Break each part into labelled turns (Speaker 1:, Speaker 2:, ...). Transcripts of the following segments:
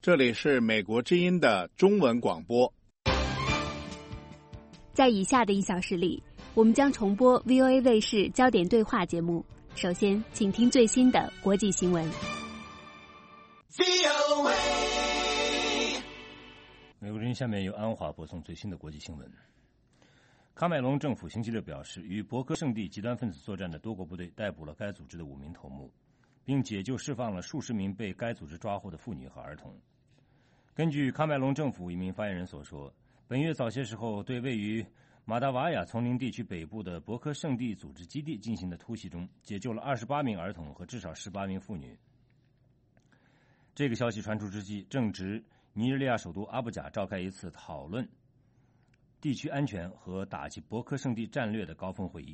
Speaker 1: 这里是美国之音的中文广播。
Speaker 2: 在以下的1小时里，我们将重播 VOA 卫视焦点对话节目。首先，请听最新的国际新闻。
Speaker 3: 美国之音下面由安华播送最新的国际新闻。喀麦隆政府星期六表示，与博科圣地极端分子作战的多国部队逮捕了该组织的5名头目，并解救释放了数十名被该组织抓获的妇女和儿童。根据喀麦隆政府一名发言人所说，本月早些时候对位于马达瓦雅丛林地区北部的博科圣地组织基地进行的突袭中，解救了28名儿童和至少18名妇女。这个消息传出之际，正值尼日利亚首都阿布贾召开一次讨论地区安全和打击博科圣地战略的高峰会议。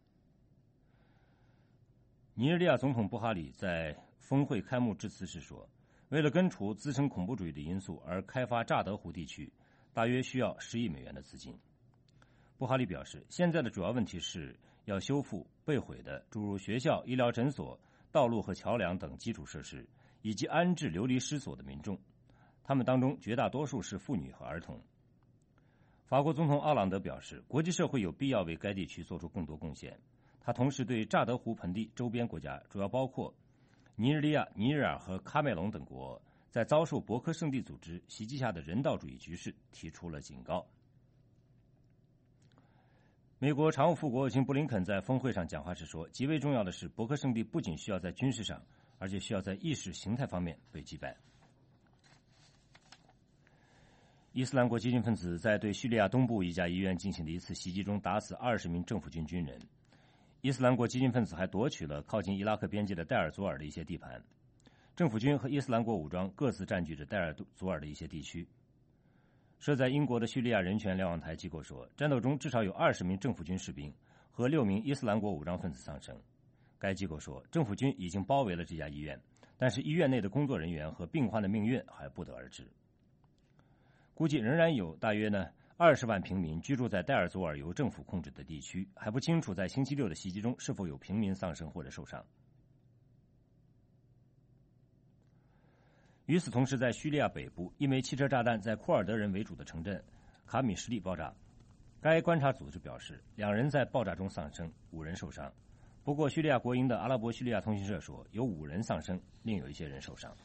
Speaker 3: 尼日利亚总统布哈里在峰会开幕致辞时说，为了根除滋生恐怖主义的因素而开发乍得湖地区，大约需要10亿美元的资金。布哈里表示，现在的主要问题是要修复被毁的诸如学校、医疗诊所、道路和桥梁等基础设施，以及安置流离失所的民众，他们当中绝大多数是妇女和儿童。法国总统奥朗德表示，国际社会有必要为该地区做出更多贡献。他同时对乍得湖盆地周边国家，主要包括尼日利亚、尼日尔和喀麦隆等国，在遭受博科圣地组织袭击下的人道主义局势提出了警告。美国常务副国务卿布林肯在峰会上讲话时说，极为重要的是，博科圣地不仅需要在军事上，而且需要在意识形态方面被击败。伊斯兰国激进分子在对叙利亚东部一家医院进行的一次袭击中打死20名政府军军人。伊斯兰国激进分子还夺取了靠近伊拉克边界的戴尔祖尔的一些地盘。政府军和伊斯兰国武装各自占据着戴尔祖尔的一些地区。设在英国的叙利亚人权瞭望台机构说，战斗中至少有20名政府军士兵和6名伊斯兰国武装分子丧生。该机构说，政府军已经包围了这家医院，但是医院内的工作人员和病患的命运还不得而知。估计仍然有大约20万平民居住在戴尔祖尔由政府控制的地区，还不清楚在星期六的袭击中是否有平民丧生或者受伤。与此同时，在叙利亚北部，一枚汽车炸弹在库尔德人为主的城镇卡米什利爆炸。该观察组织表示，2人在爆炸中丧生，5人受伤。不过，叙利亚国营的阿拉伯叙利亚通讯社说，有5人丧生，另有一些人受伤。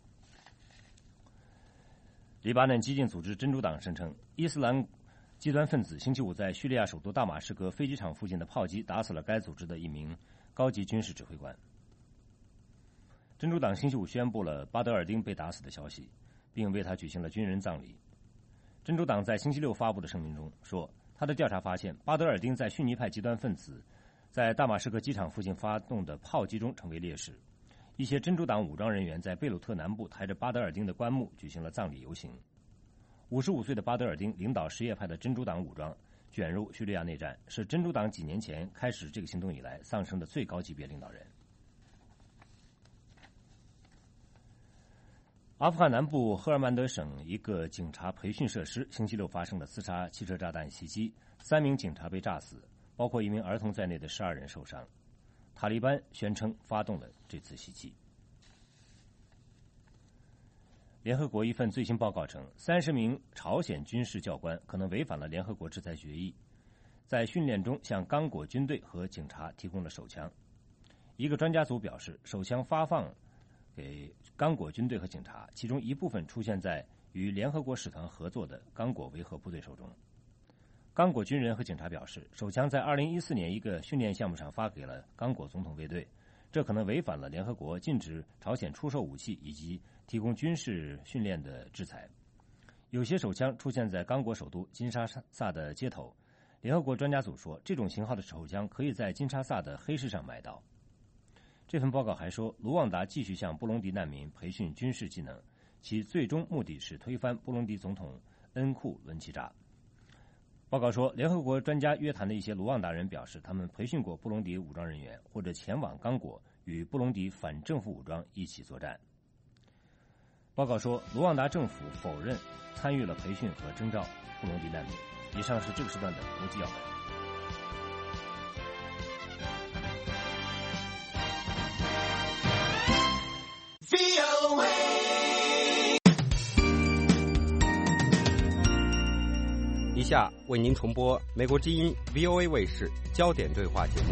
Speaker 3: 黎巴嫩激进组织真主党声称，伊斯兰极端分子星期五在叙利亚首都大马士革飞机场附近的炮击打死了该组织的一名高级军事指挥官。真主党星期五宣布了巴德尔丁被打死的消息，并为他举行了军人葬礼。真主党在星期六发布的声明中说，他的调查发现巴德尔丁在逊尼派极端分子在大马士革机场附近发动的炮击中成为烈士。一些真主党武装人员在贝鲁特南部抬着巴德尔丁的棺木举行了葬礼游行。55岁的巴德尔丁领导什叶派的真主党武装卷入叙利亚内战，是真主党几年前开始这个行动以来丧生的最高级别领导人。阿富汗南部赫尔曼德省一个警察培训设施星期六发生了自杀汽车炸弹袭击，3名警察被炸死，包括1名儿童在内的12人受伤。塔利班宣称发动了这次袭击。联合国一份最新报告称，30名朝鲜军事教官可能违反了联合国制裁决议，在训练中向刚果军队和警察提供了手枪。一个专家组表示，手枪发放给刚果军队和警察，其中一部分出现在与联合国使团合作的刚果维和部队手中。刚果军人和警察表示，手枪在2014年一个训练项目上发给了刚果总统卫队，这可能违反了联合国禁止朝鲜出售武器以及提供军事训练的制裁。有些手枪出现在刚果首都金沙萨的街头。联合国专家组说，这种型号的手枪可以在金沙萨的黑市上买到。这份报告还说，卢旺达继续向布隆迪难民培训军事技能，其最终目的是推翻布隆迪总统恩库伦齐扎。报告说，联合国专家约谈的一些卢旺达人表示，他们培训过布隆迪武装人员，或者前往刚果与布隆迪反政府武装一起作战。报告说，卢旺达政府否认参与了培训和征召布隆迪难民。以上是这个时段的国际要闻。
Speaker 4: 下为您重播美国之音 VOA 卫视焦点对话节目。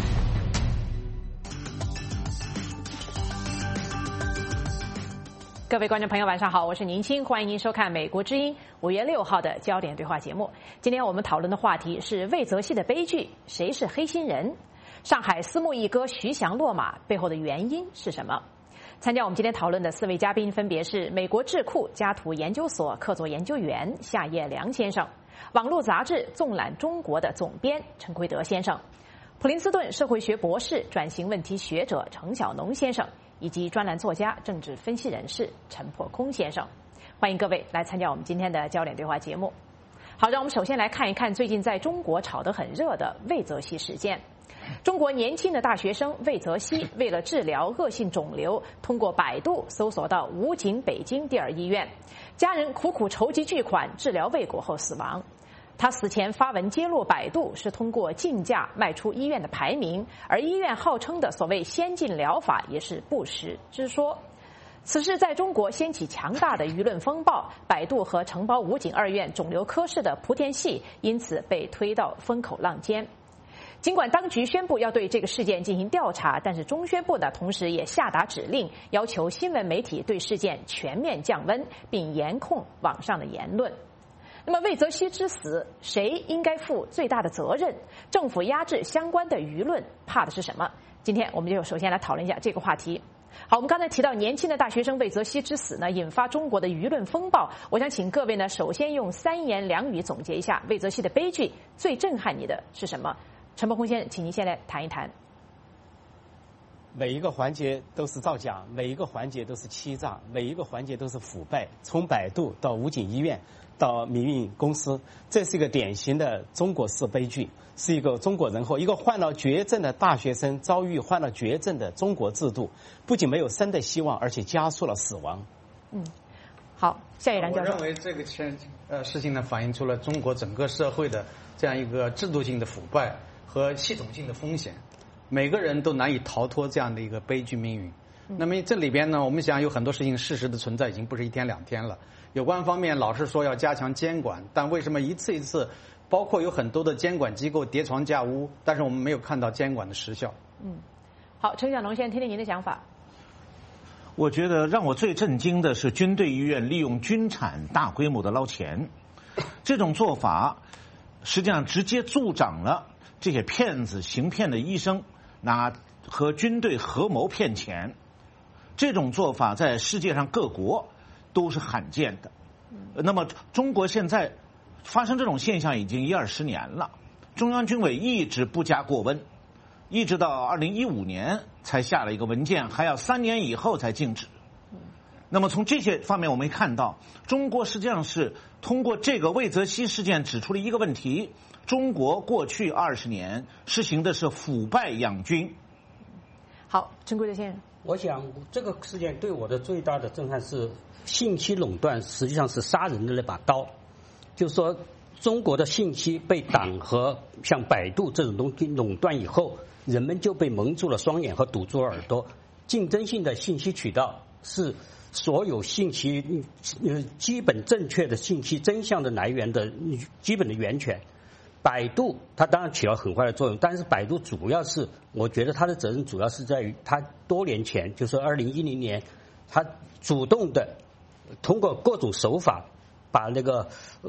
Speaker 5: 各位观众朋友，晚上好，我是宁青，欢迎您收看美国之音5月6号的焦点对话节目。今天我们讨论的话题是魏则西的悲剧，谁是黑心人？上海私募一哥徐翔落马背后的原因是什么？参加我们今天讨论的4位嘉宾分别是美国智库家图研究所客座研究员夏业良先生，网络杂志《纵览中国》的总编陈奎德先生，普林斯顿社会学博士、转型问题学者程晓农先生，以及专栏作家、政治分析人士陈破空先生。欢迎各位来参加我们今天的焦点对话节目。好，让我们首先来看一看最近在中国炒得很热的魏则西事件。中国年轻的大学生魏则西为了治疗恶性肿瘤，通过百度搜索到武警北京第2医院，家人苦苦筹集巨款治疗未果后死亡。他死前发文揭露，百度是通过竞价卖出医院的排名，而医院号称的所谓先进疗法也是不实之说。此事在中国掀起强大的舆论风暴，百度和承包武警2院肿瘤科室的莆田系因此被推到风口浪尖。尽管当局宣布要对这个事件进行调查，但是中宣部呢，同时也下达指令，要求新闻媒体对事件全面降温，并严控网上的言论。那么魏则西之死，谁应该负最大的责任？政府压制相关的舆论，怕的是什么？今天我们就首先来讨论一下这个话题。好，我们刚才提到年轻的大学生魏则西之死呢，引发中国的舆论风暴。我想请各位呢，首先用3言2语总结一下魏则西的悲剧，最震撼你的是什么？陈伯空先生，请您先来谈一谈。
Speaker 6: 每一个环节都是造假，每一个环节都是欺诈，每一个环节都是腐败。从百度到武警医院，到民营公司，这是一个典型的中国式悲剧，是一个中国人祸。一个患了绝症的大学生遭遇患了绝症的中国制度，不仅没有生的希望，而且加速了死亡。
Speaker 5: 好，夏业良教授。
Speaker 7: 我认为这个事情呢，反映出了中国整个社会的这样一个制度性的腐败和系统性的风险，每个人都难以逃脱这样的一个悲剧命运。那么这里边呢，我们想有很多事情事实的存在已经不是1天2天了。有关方面老是说要加强监管，但为什么一次一次，包括有很多的监管机构叠床架屋，但是我们没有看到监管的实效。
Speaker 5: 好，陈晓农先生，听听您的想法。
Speaker 8: 我觉得让我最震惊的是军队医院利用军产大规模的捞钱，这种做法实际上直接助长了这些骗子行骗的医生拿和军队合谋骗钱。这种做法在世界上各国都是罕见的。那么中国现在发生这种现象已经10-20年了，中央军委一直不加过温，一直到2015年才下了一个文件，还要3年以后才禁止。那么从这些方面我们看到，中国实际上是通过这个魏则西事件指出了一个问题：中国过去20年实行的是腐败养军。
Speaker 5: 好，陈奎德先生。
Speaker 9: 我想这个事件对我的最大的震撼是，信息垄断实际上是杀人的那把刀。就是说，中国的信息被党和像百度这种东西垄断以后，人们就被蒙住了双眼和堵住了耳朵。竞争性的信息渠道是所有信息基本正确的信息真相的来源的基本的源泉。百度它当然起了很坏的作用，但是百度主要是，我觉得它的责任主要是在于它多年前，就是2010年，它主动的通过各种手法把那个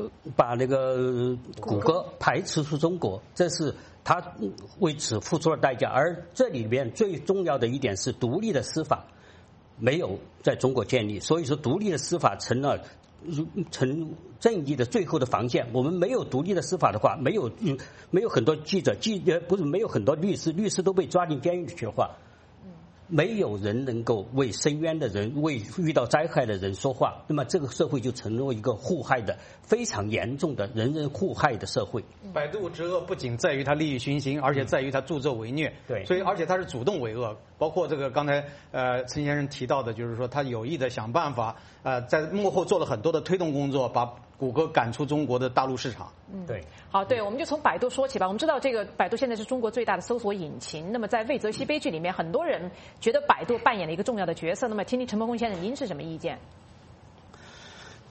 Speaker 9: 谷歌排斥出中国，这是它为此付出了代价。而这里面最重要的一点是，独立的司法没有在中国建立，所以说独立的司法成正义的最后的防线。我们没有独立的司法的话，没有很多没有很多律师都被抓进监狱里去的话，没有人能够为申冤的人、为遇到灾害的人说话，那么这个社会就成为一个互害的非常严重的人人互害的社会。
Speaker 7: 百度之恶不仅在于它利益熏心，而且在于它助纣为虐。
Speaker 9: 对，
Speaker 7: 所以而且它是主动为恶，包括这个刚才陈先生提到的，就是说他有意的想办法在幕后做了很多的推动工作，把谷歌赶出中国的大陆市场。
Speaker 9: 对。
Speaker 5: 好，对，我们就从百度说起吧。我们知道这个百度现在是中国最大的搜索引擎。那么在魏则西悲剧里面，很多人觉得百度扮演了一个重要的角色。那么听听陈伯空先生，您是什么意见？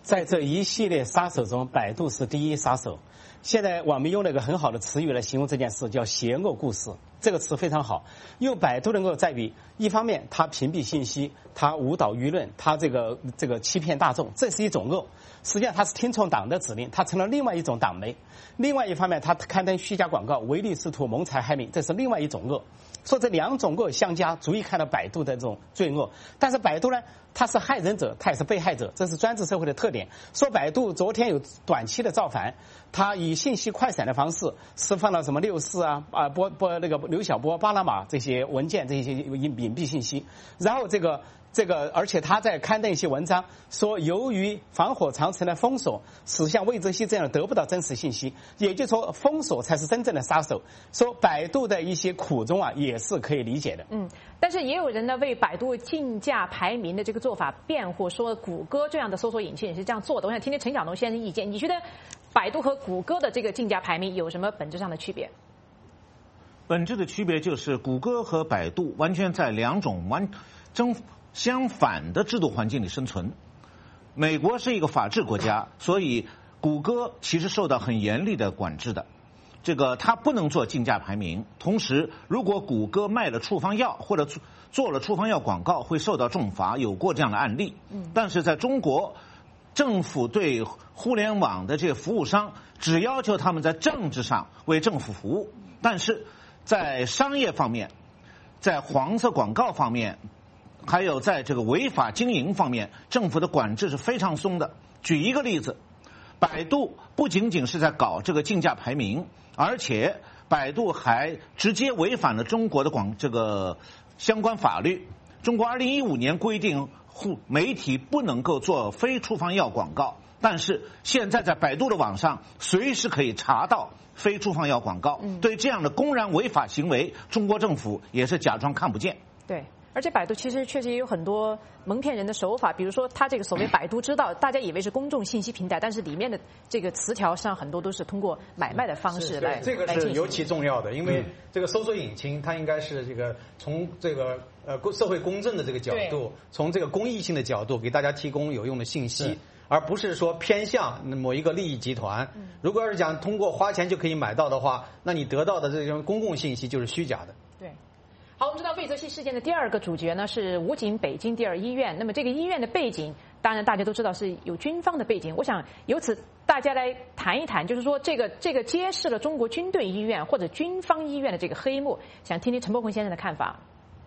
Speaker 6: 在这一系列杀手中，百度是第一杀手。现在网民用了一个很好的词语来形容这件事，叫邪恶故事。这个词非常好，因为百度能够在于一方面它屏蔽信息，它误导舆论，它这个欺骗大众，这是一种恶。实际上它是听从党的指令，它成了另外一种党媒。另外一方面，它刊登虚假广告，唯利是图，谋财害命，这是另外一种恶。说这两种恶相加，足以看到百度的这种罪恶。但是百度呢，它是害人者，它也是被害者，这是专制社会的特点。说百度昨天有短期的造反，它以信息快闪的方式释放了什么64啊那个刘晓波、巴拿马这些文件，这些隐蔽信息，然后这个，而且他在刊登一些文章，说由于防火长城的封锁，使像魏则西这样得不到真实信息，也就是说封锁才是真正的杀手。说百度的一些苦衷啊，也是可以理解的。
Speaker 5: 但是也有人呢为百度竞价排名的这个做法辩护，说谷歌这样的搜索引擎也是这样做的。我想听听陈晓农先生的意见，你觉得百度和谷歌的这个竞价排名有什么本质上的区别？
Speaker 8: 本质的区别就是谷歌和百度完全在两种相反的制度环境里生存。美国是一个法治国家，所以谷歌其实受到很严厉的管制的。它不能做竞价排名，同时如果谷歌卖了处方药或者做了处方药广告，会受到重罚，有过这样的案例。但是在中国，政府对互联网的这些服务商只要求他们在政治上为政府服务，但是在商业方面，在黄色广告方面，还有在这个违法经营方面，政府的管制是非常松的。举一个例子，百度不仅仅是在搞这个竞价排名，而且百度还直接违反了中国的相关法律。中国2015年规定媒体不能够做非处方药广告，但是现在在百度的网上随时可以查到非处方药广告。对这样的公然违法行为，中国政府也是假装看不见。
Speaker 5: 对，而且百度其实确实也有很多蒙骗人的手法，比如说它这个所谓百度知道，大家以为是公众信息平台，但是里面的这个词条上很多都是通过买卖的方式来
Speaker 7: 这个是尤其重要的，因为这个搜索引擎它应该是从社会公正的这个角度，从这个公益性的角度给大家提供有用的信息，而不是说偏向某一个利益集团。如果要是讲通过花钱就可以买到的话，那你得到的这种公共信息就是虚假的。
Speaker 5: 对。好，我们知道魏则西事件的第二个主角呢是武警北京第2医院。那么这个医院的背景，当然大家都知道是有军方的背景。我想由此大家来谈一谈，就是说这个揭示了中国军队医院或者军方医院的这个黑幕。想听听陈伯宏先生的看法。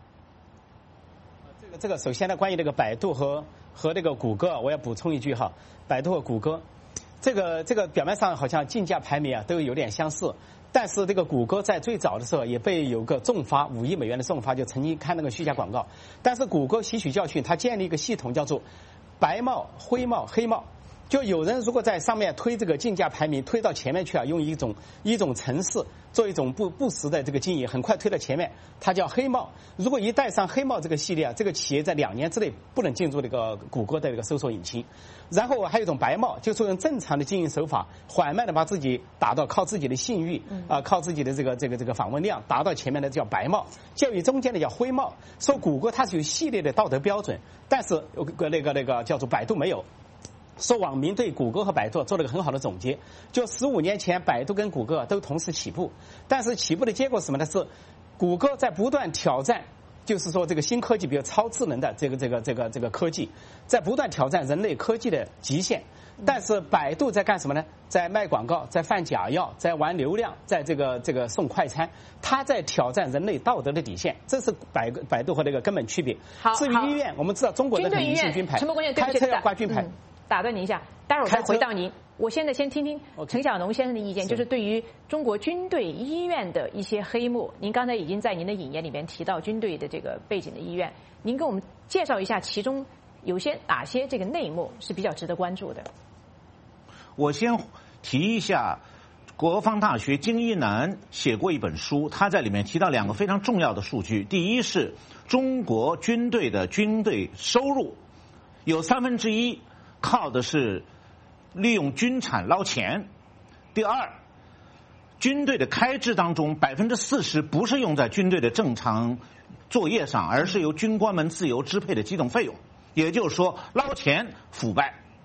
Speaker 6: 这个首先呢，关于这个百度和这个谷歌，我要补充一句哈，百度和谷歌，这个表面上好像竞价排名啊都有点相似。但是这个谷歌在最早的时候也被有个重罚5亿美元的重罚，就曾经看那个虚假广告。但是谷歌吸取教训，它建立一个系统叫做白帽、灰帽、黑帽。就有人如果在上面推这个竞价排名推到前面去啊，用一种程式做一种不实的这个经营，很快推到前面，它叫黑帽。如果一带上黑帽这个系列啊，这个企业在2年之内不能进入这个谷歌的这个搜索引擎。然后还有一种白帽，就是用正常的经营手法，缓慢的把自己打到靠自己的信誉靠自己的这个访问量达到前面的叫白帽，介于中间的叫灰帽。说谷歌它是有系列的道德标准，但是那个叫做百度没有。说网民对谷歌和百度做了个很好的总结，就15年前百度跟谷歌都同时起步，但是起步的结果是什么呢？是谷歌在不断挑战，就是说这个新科技，比如超智能的这个科技，在不断挑战人类科技的极限。但是百度在干什么呢？在卖广告，在贩假药，在玩流量，在这个送快餐，它在挑战人类道德的底线，这是百度和这个根本区别。至于医院，我们知道中国的很迷信军牌，开车要挂军牌。
Speaker 5: 打断您一下，待会儿再回到您。我现在先听听陈晓农先生的意见，就是对于中国军队医院的一些黑幕。您刚才已经在您的引言里面提到军队的这个背景的医院，您给我们介绍一下其中有哪些这个内幕是比较值得关注的。
Speaker 8: 我先提一下，国防大学金一南写过一本书，他在里面提到2个非常重要的数据。第一是中国军队的军队收入有1/3靠的是利用军产捞钱。第二，军队的开支当中40%不是用在军队的正常作业上，而是由军官们自由支配的机动费用。也就是说，捞钱腐败。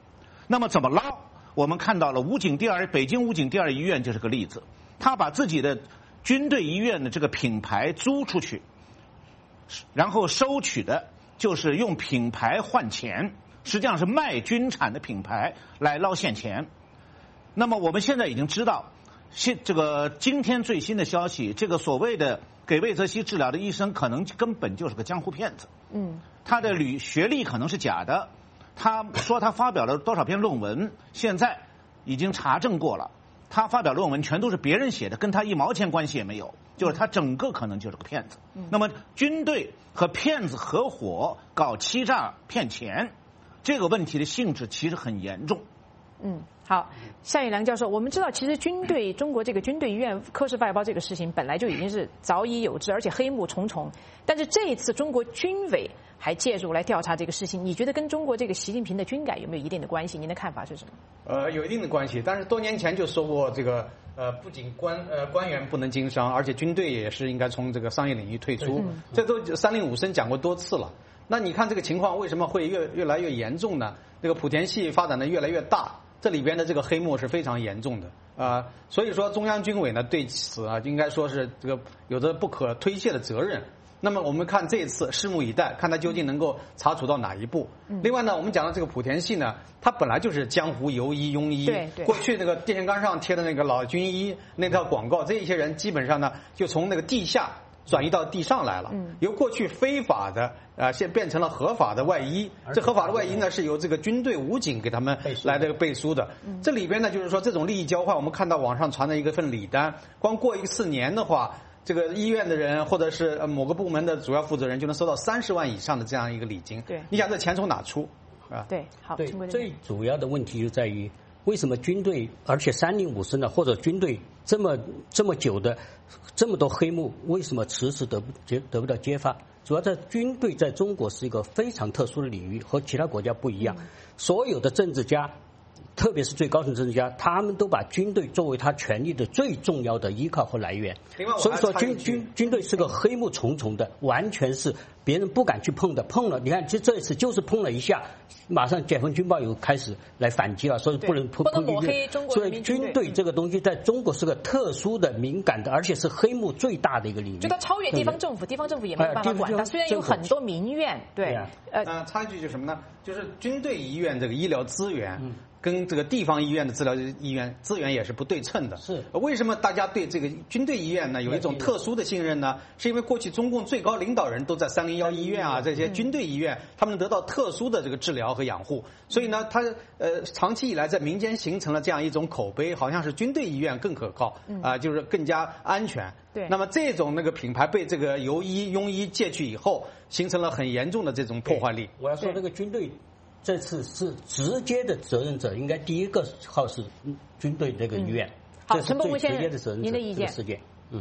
Speaker 8: 那么怎么捞？我们看到了北京武警第二医院就是个例子，他把自己的军队医院的这个品牌租出去，然后收取的就是用品牌换钱，实际上是卖军产的品牌来捞现钱。那么我们现在已经知道，这个今天最新的消息，这个所谓的给魏则西治疗的医生，可能根本就是个江湖骗子。他的学历可能是假的。他说他发表了多少篇论文，现在已经查证过了，他发表论文全都是别人写的，跟他一毛钱关系也没有，就是他整个可能就是个骗子。那么军队和骗子合伙搞欺诈骗钱，这个问题的性质其实很严重。
Speaker 5: 好，夏玉良教授，我们知道其实中国这个军队医院科室外包这个事情本来就已经是早已有之，而且黑幕重重。但是这一次中国军委还介入来调查这个事情，你觉得跟中国这个习近平的军改有没有一定的关系？您的看法是什么？
Speaker 7: 有一定的关系，但是多年前就说过这个不仅官员不能经商，而且军队也是应该从这个商业领域退出，这都305声讲过多次了。那你看这个情况为什么会越来越严重呢？这个莆田系发展的越来越大。这里边的这个黑幕是非常严重的所以说中央军委呢对此应该说是这个有着不可推卸的责任。那么我们看这一次拭目以待，看他究竟能够查处到哪一步。另外呢，我们讲到这个莆田系呢，它本来就是江湖游医庸医，过去那个电线杆上贴的那个老军医那套广告，这一些人基本上呢就从那个地下转移到地上来了，由过去非法的现在变成了合法的外医。这合法的外医呢是由这个军队武警给他们来这个背书的。这里边呢就是说这种利益交换，我们看到网上传的一份礼单，光过1次年的话，这个医院的人或者是某个部门的主要负责人就能收到30万以上的这样一个礼金。
Speaker 5: 对，
Speaker 7: 你想这钱从哪出
Speaker 5: 对，好，
Speaker 9: 对，最主要的问题就在于为什么军队，而且305声的或者军队这么久的这么多黑幕，为什么迟迟得不到揭发？主要在军队在中国是一个非常特殊的领域，和其他国家不一样。所有的政治家，特别是最高层政治家，他们都把军队作为他权力的最重要的依靠和来源。所以说军队是个黑幕重重的，完全是别人不敢去碰的。碰了，你看这一次就是碰了一下，马上解放军报又开始来反击了，所以不能
Speaker 5: 抹黑中国。
Speaker 9: 所以军队这个东西在中国是个特殊的、敏感的，而且是黑幕最大的一个领域。
Speaker 5: 就它超越地方政府，地方政府也没有办法管它。虽然有很多民怨，
Speaker 7: 插一句就是什么呢？就是军队医院这个医疗资源。跟这个地方医院的医院资源也是不对称的。
Speaker 9: 是
Speaker 7: 为什么大家对这个军队医院呢有一种特殊的信任呢？是因为过去中共最高领导人都在301医院这些军队医院，他们得到特殊的这个治疗和养护，所以呢，他长期以来在民间形成了这样一种口碑，好像是军队医院更可靠就是更加安全。
Speaker 5: 对。
Speaker 7: 那么这种那个品牌被这个游医庸医借去以后，形成了很严重的这种破坏力。
Speaker 9: 我要说这个军队。这次是直接的责任者，应该第一个号是军队这个医院。
Speaker 5: 好，陈伯文先
Speaker 9: 生，
Speaker 5: 您的意见？
Speaker 9: 事件，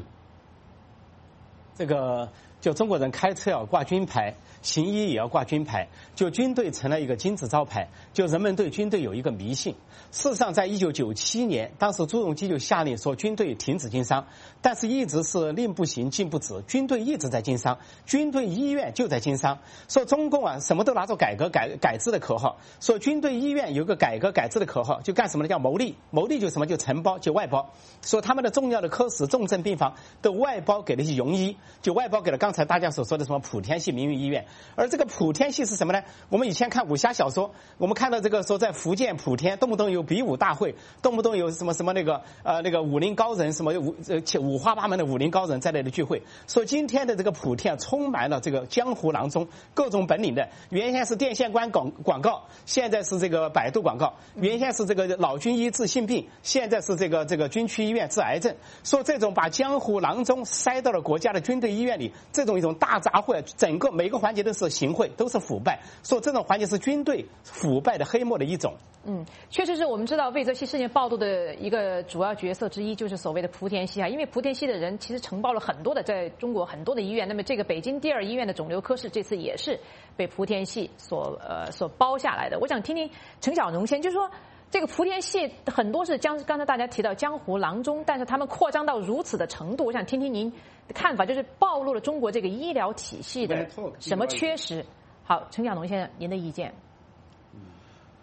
Speaker 6: 这个就中国人开车要挂军牌，行医也要挂军牌，就军队成了一个金字招牌，就人们对军队有一个迷信。事实上，在1997年，当时朱镕基就下令说军队停止经商，但是一直是令不行禁不止，军队一直在经商，军队医院就在经商。说中共什么都拿着改革改制的口号，说军队医院有个改革改制的口号，就干什么呢？叫牟利，牟利就什么？就承包，就外包。说他们的重要的科室、重症病房都外包给那些庸医，就外包给了刚才大家所说的什么莆田系民营医院。而这个莆田系是什么呢？我们以前看武侠小说，我们看到这个说在福建莆田动不动有比武大会，动不动有什么那个武林高人，什么五花八门的武林高人在那里聚会。说今天的这个莆田充满了这个江湖郎中，各种本领的。原先是电线杆广告，现在是这个百度广告；原先是这个老军医治性病，现在是这个军区医院治癌症。说这种把江湖郎中塞到了国家的军队医院里，这种一种大杂烩，整个每个环节都是行贿，都是腐败。说这种环节是军队腐败的黑幕的一种。
Speaker 5: 确实是我们知道魏则西事件暴露的一个主要角色之一，就是所谓的莆田系因为莆田系的人其实承包了很多的在中国很多的医院，那么这个北京第2医院的肿瘤科室这次也是被莆田系所包下来的。我想听听陈小农先，就是说这个莆田系很多是刚才大家提到江湖郎中，但是他们扩张到如此的程度，我想听听您的看法，就是暴露了中国这个医疗体系的什么缺失。好，陈小农先生，您的意见？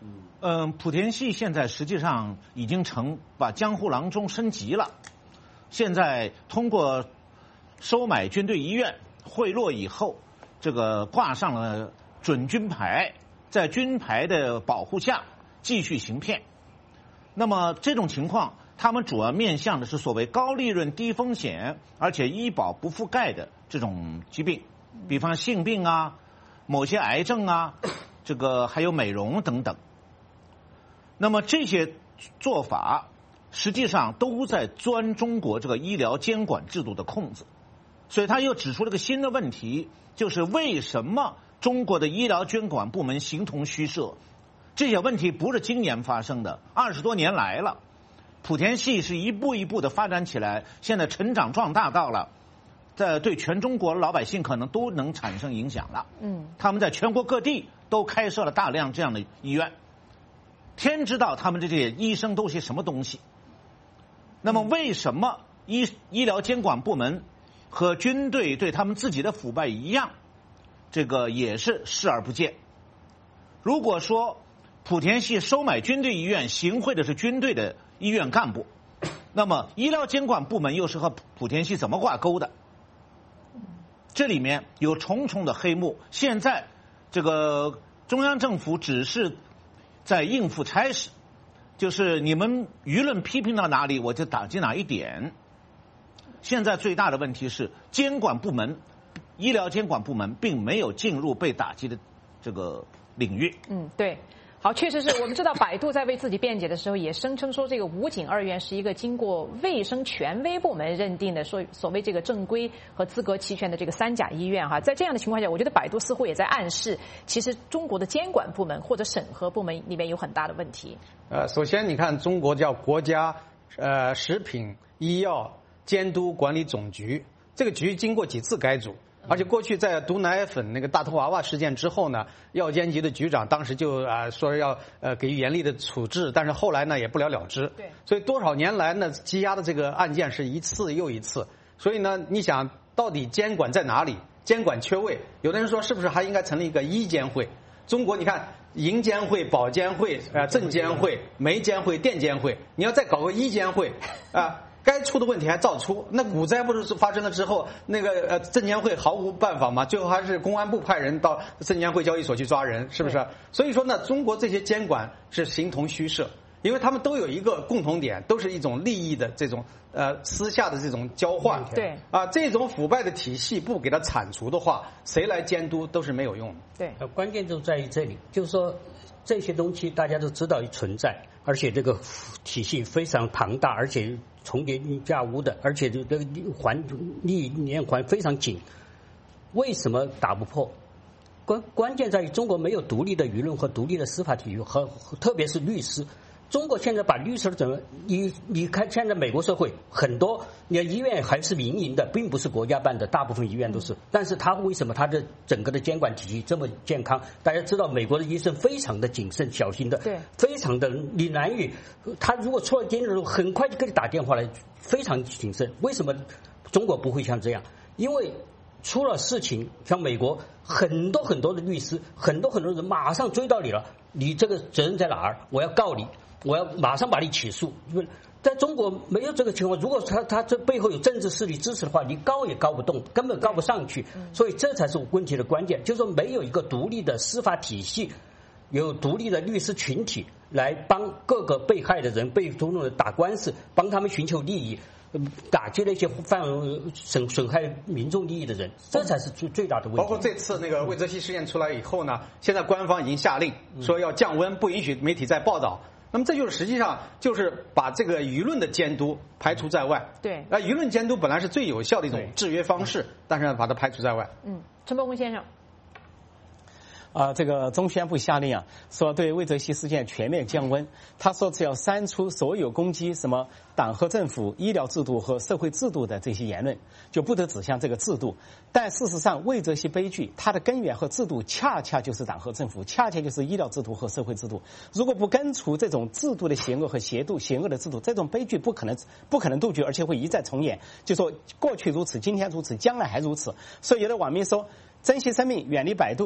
Speaker 8: 莆田系现在实际上已经把江户郎中升级了，现在通过收买军队医院贿赂以后，这个挂上了准军牌，在军牌的保护下继续行骗。那么这种情况，他们主要面向的是所谓高利润、低风险，而且医保不覆盖的这种疾病，比方性病啊、某些癌症啊，这个还有美容等等。那么这些做法实际上都在钻中国这个医疗监管制度的空子，所以他又指出了个新的问题，就是为什么中国的医疗监管部门形同虚设？这些问题不是今年发生的，20多年来了。莆田系是一步一步的发展起来，现在成长壮大到了，对全中国老百姓可能都能产生影响了。他们在全国各地都开设了大量这样的医院，天知道他们这些医生都是什么东西。那么为什么医疗监管部门和军队对他们自己的腐败一样，这个也是视而不见？如果说莆田系收买军队医院，行贿的是军队的医院干部，那么医疗监管部门又是和莆田系怎么挂钩的？这里面有重重的黑幕。现在这个中央政府只是在应付差事，就是你们舆论批评到哪里，我就打击哪一点。现在最大的问题是监管部门、医疗监管部门并没有进入被打击的这个领域。
Speaker 5: 对。好，确实是我们知道，百度在为自己辩解的时候，也声称说这个武警2院是一个经过卫生权威部门认定的，所谓这个正规和资格齐全的这个3甲医院哈。在这样的情况下，我觉得百度似乎也在暗示，其实中国的监管部门或者审核部门里面有很大的问题。
Speaker 7: 首先你看，中国叫国家食品医药监督管理总局，这个局经过几次改组。而且过去在毒奶粉那个大头娃娃事件之后呢，药监局的局长当时就说要给予严厉的处置，但是后来呢也不了了之。
Speaker 5: 对，
Speaker 7: 所以多少年来呢，积压的这个案件是一次又一次。所以呢，你想到底监管在哪里？监管缺位，有的人说是不是还应该成立一个医监会？中国你看，银监会、保监会、证监会、煤监会、电监会，你要再搞个医监会该出的问题还照出。那股灾不是发生了之后，那个证监会毫无办法吗？最后还是公安部派人到证监会交易所去抓人，是不是？所以说呢，中国这些监管是形同虚设，因为他们都有一个共同点，都是一种利益的这种私下的这种交换。
Speaker 5: 对
Speaker 7: 这种腐败的体系不给它铲除的话，谁来监督都是没有用的。
Speaker 5: 对，
Speaker 9: 关键就在于这里，就是说这些东西大家都知道存在，而且这个体系非常庞大，而且重叠架屋的，而且这个利益链环非常紧，为什么打不破？关键在于中国没有独立的舆论和独立的司法体系，和特别是律师。中国现在把律师怎么？你看现在美国社会很多，你的医院还是民营的，并不是国家办的，大部分医院都是。但是他为什么他的整个的监管体系这么健康？大家知道，美国的医生非常的谨慎小心的，
Speaker 5: 对，
Speaker 9: 非常的你难以，他如果出了监的时候，很快就给你打电话来，非常谨慎。为什么中国不会像这样？因为出了事情，像美国很多的律师，很多人马上追到你了，你这个责任在哪儿？我要告你。我要马上把你起诉，因为在中国没有这个情况。如果他这背后有政治势力支持的话，你告也告不动，根本告不上去。所以这才是问题的关键，就是说没有一个独立的司法体系，有独立的律师群体来帮各个被害的人、被中的打官司，帮他们寻求利益，打击那些损害民众利益的人，这才是最大的问题。
Speaker 7: 包括这次那个魏则西事件出来以后呢，现在官方已经下令说要降温，不允许媒体再报道。那么这就是实际上就是把这个舆论的监督排除在外。
Speaker 5: 对，
Speaker 7: 舆论监督本来是最有效的一种制约方式，但是把它排除在外。
Speaker 5: 陈伯宏先生。
Speaker 6: 这个中宣部下令说对魏则西事件全面降温。他说是要删除所有攻击什么党和政府、医疗制度和社会制度的这些言论，就不得指向这个制度。但事实上，魏则西悲剧它的根源和制度恰恰就是党和政府，恰恰就是医疗制度和社会制度。如果不根除这种制度的邪恶和邪恶的制度，这种悲剧不可能杜绝，而且会一再重演。就说过去如此，今天如此，将来还如此。所以有的网民说，珍惜生命，远离百度。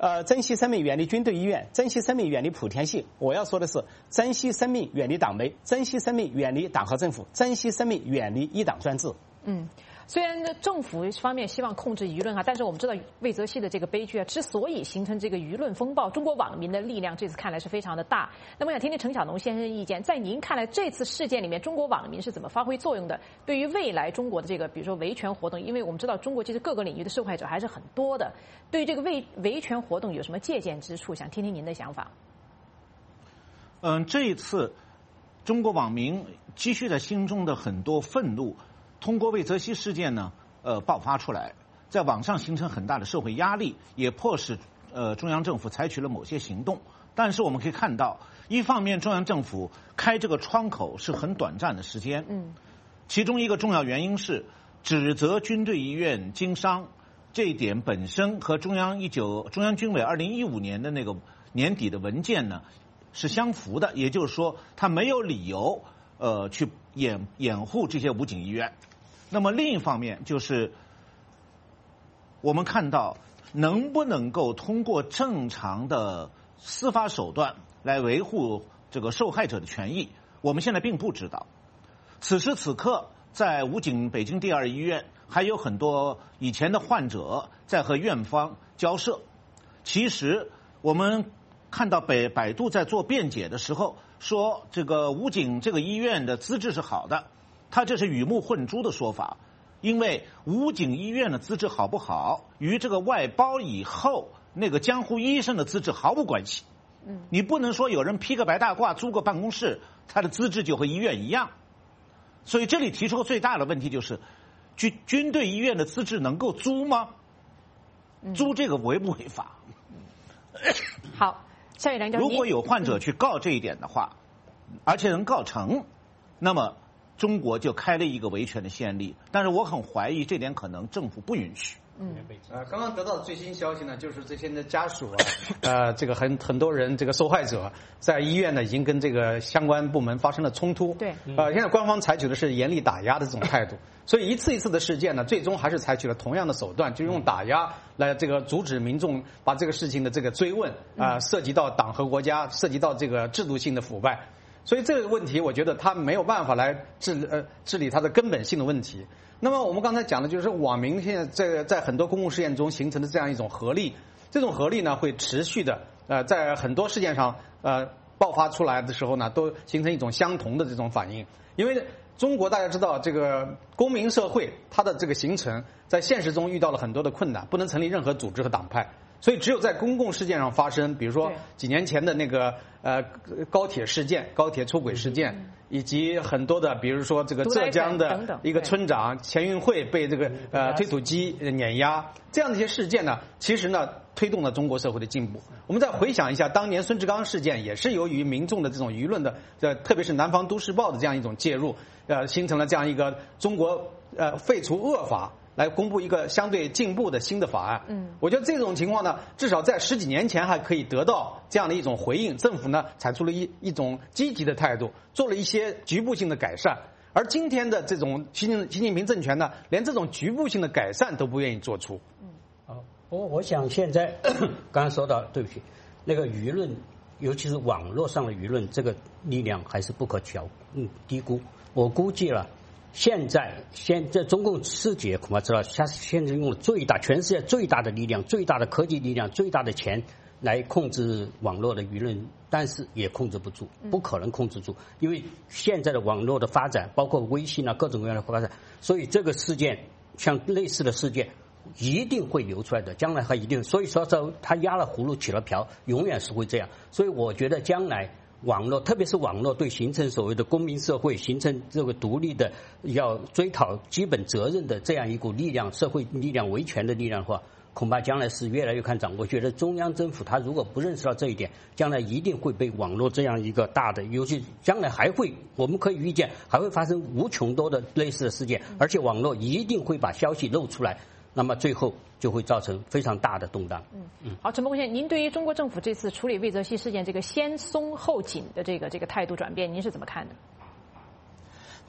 Speaker 6: 珍惜生命，远离军队医院；珍惜生命，远离莆田系。我要说的是，珍惜生命，远离党媒；珍惜生命，远离党和政府；珍惜生命，远离一党专制。
Speaker 5: 虽然政府方面希望控制舆论但是我们知道魏则西的这个悲剧之所以形成这个舆论风暴，中国网民的力量这次看来是非常的大。那么想听听陈晓农先生的意见，在您看来，这次事件里面，中国网民是怎么发挥作用的？对于未来中国的这个，比如说维权活动，因为我们知道中国其实各个领域的受害者还是很多的，对于这个维权活动有什么借鉴之处？想听听您的想法。
Speaker 8: 这一次中国网民积蓄在心中的很多愤怒，通过魏则西事件呢，爆发出来，在网上形成很大的社会压力，也迫使中央政府采取了某些行动。但是我们可以看到，一方面中央政府开这个窗口是很短暂的时间，其中一个重要原因是指责军队医院经商，这一点本身和中央军委2015年的那个年底的文件呢是相符的，也就是说，他没有理由去掩护这些武警医院。那么另一方面就是我们看到能不能够通过正常的司法手段来维护这个受害者的权益，我们现在并不知道。此时此刻，在武警北京第2医院还有很多以前的患者在和院方交涉。其实我们看到百度在做辩解的时候说，这个武警这个医院的资质是好的，他这是鱼目混珠的说法，因为武警医院的资质好不好，与这个外包以后那个江湖医生的资质毫无关系。你不能说有人披个白大褂租个办公室，他的资质就和医院一样。所以这里提出个最大的问题就是，军队医院的资质能够租吗？租这个违不违法？
Speaker 5: 好，夏玉良教授，
Speaker 8: 如果有患者去告这一点的话，而且能告成，那么中国就开了一个维权的先例。但是我很怀疑这点可能政府不允许。
Speaker 7: 刚刚得到的最新消息呢，就是这些的家属这个很多人这个受害者在医院呢已经跟这个相关部门发生了冲突。
Speaker 5: 对，
Speaker 7: 现在官方采取的是严厉打压的这种态度，所以一次一次的事件呢，最终还是采取了同样的手段，就用打压来这个阻止民众把这个事情的这个追问涉及到党和国家，涉及到这个制度性的腐败。所以这个问题，我觉得他没有办法来治理它的根本性的问题。那么我们刚才讲的就是网民现在在很多公共事件中形成的这样一种合力，这种合力呢会持续的在很多事件上爆发出来的时候呢，都形成一种相同的这种反应。因为中国大家知道，这个公民社会它的这个形成，在现实中遇到了很多的困难，不能成立任何组织和党派。所以只有在公共事件上发生，比如说几年前的那个高铁事件、高铁出轨事件，以及很多的，比如说这个浙江的一个村长钱运会被这个推土机碾压，这样的一些事件呢，其实呢推动了中国社会的进步。我们再回想一下，当年孙志刚事件也是由于民众的这种舆论的特别是南方都市报的这样一种介入，形成了这样一个中国废除恶法，来公布一个相对进步的新的法案。我觉得这种情况呢，至少在10几年前还可以得到这样的一种回应，政府呢采取了一种积极的态度，做了一些局部性的改善。而今天的这种习近平政权呢，连这种局部性的改善都不愿意做出。
Speaker 9: 我想现在刚刚说到，对不起，那个舆论，尤其是网络上的舆论，这个力量还是不可低估。我估计了。现在中共世界恐怕知道，他现在用了全世界最大的力量、最大的科技力量、最大的钱来控制网络的舆论，但是也控制不住，不可能控制住，因为现在的网络的发展，包括微信各种各样的发展，所以这个事件像类似的事件一定会流出来的，将来还一定。所以说他压了葫芦起了瓢，永远是会这样。所以我觉得将来。网络，特别是网络对形成所谓的公民社会、形成这个独立的、要追讨基本责任的这样一股力量、社会力量、维权的力量的话，恐怕将来是越来越看涨。我觉得中央政府他如果不认识到这一点，将来一定会被网络这样一个大的，尤其将来还会，我们可以预见还会发生无穷多的类似的事件，而且网络一定会把消息露出来。那么最后就会造成非常大的动荡。
Speaker 5: 好，陈伯先生，您对于中国政府这次处理魏则西事件这个先松后紧的这个态度转变，您是怎么看的？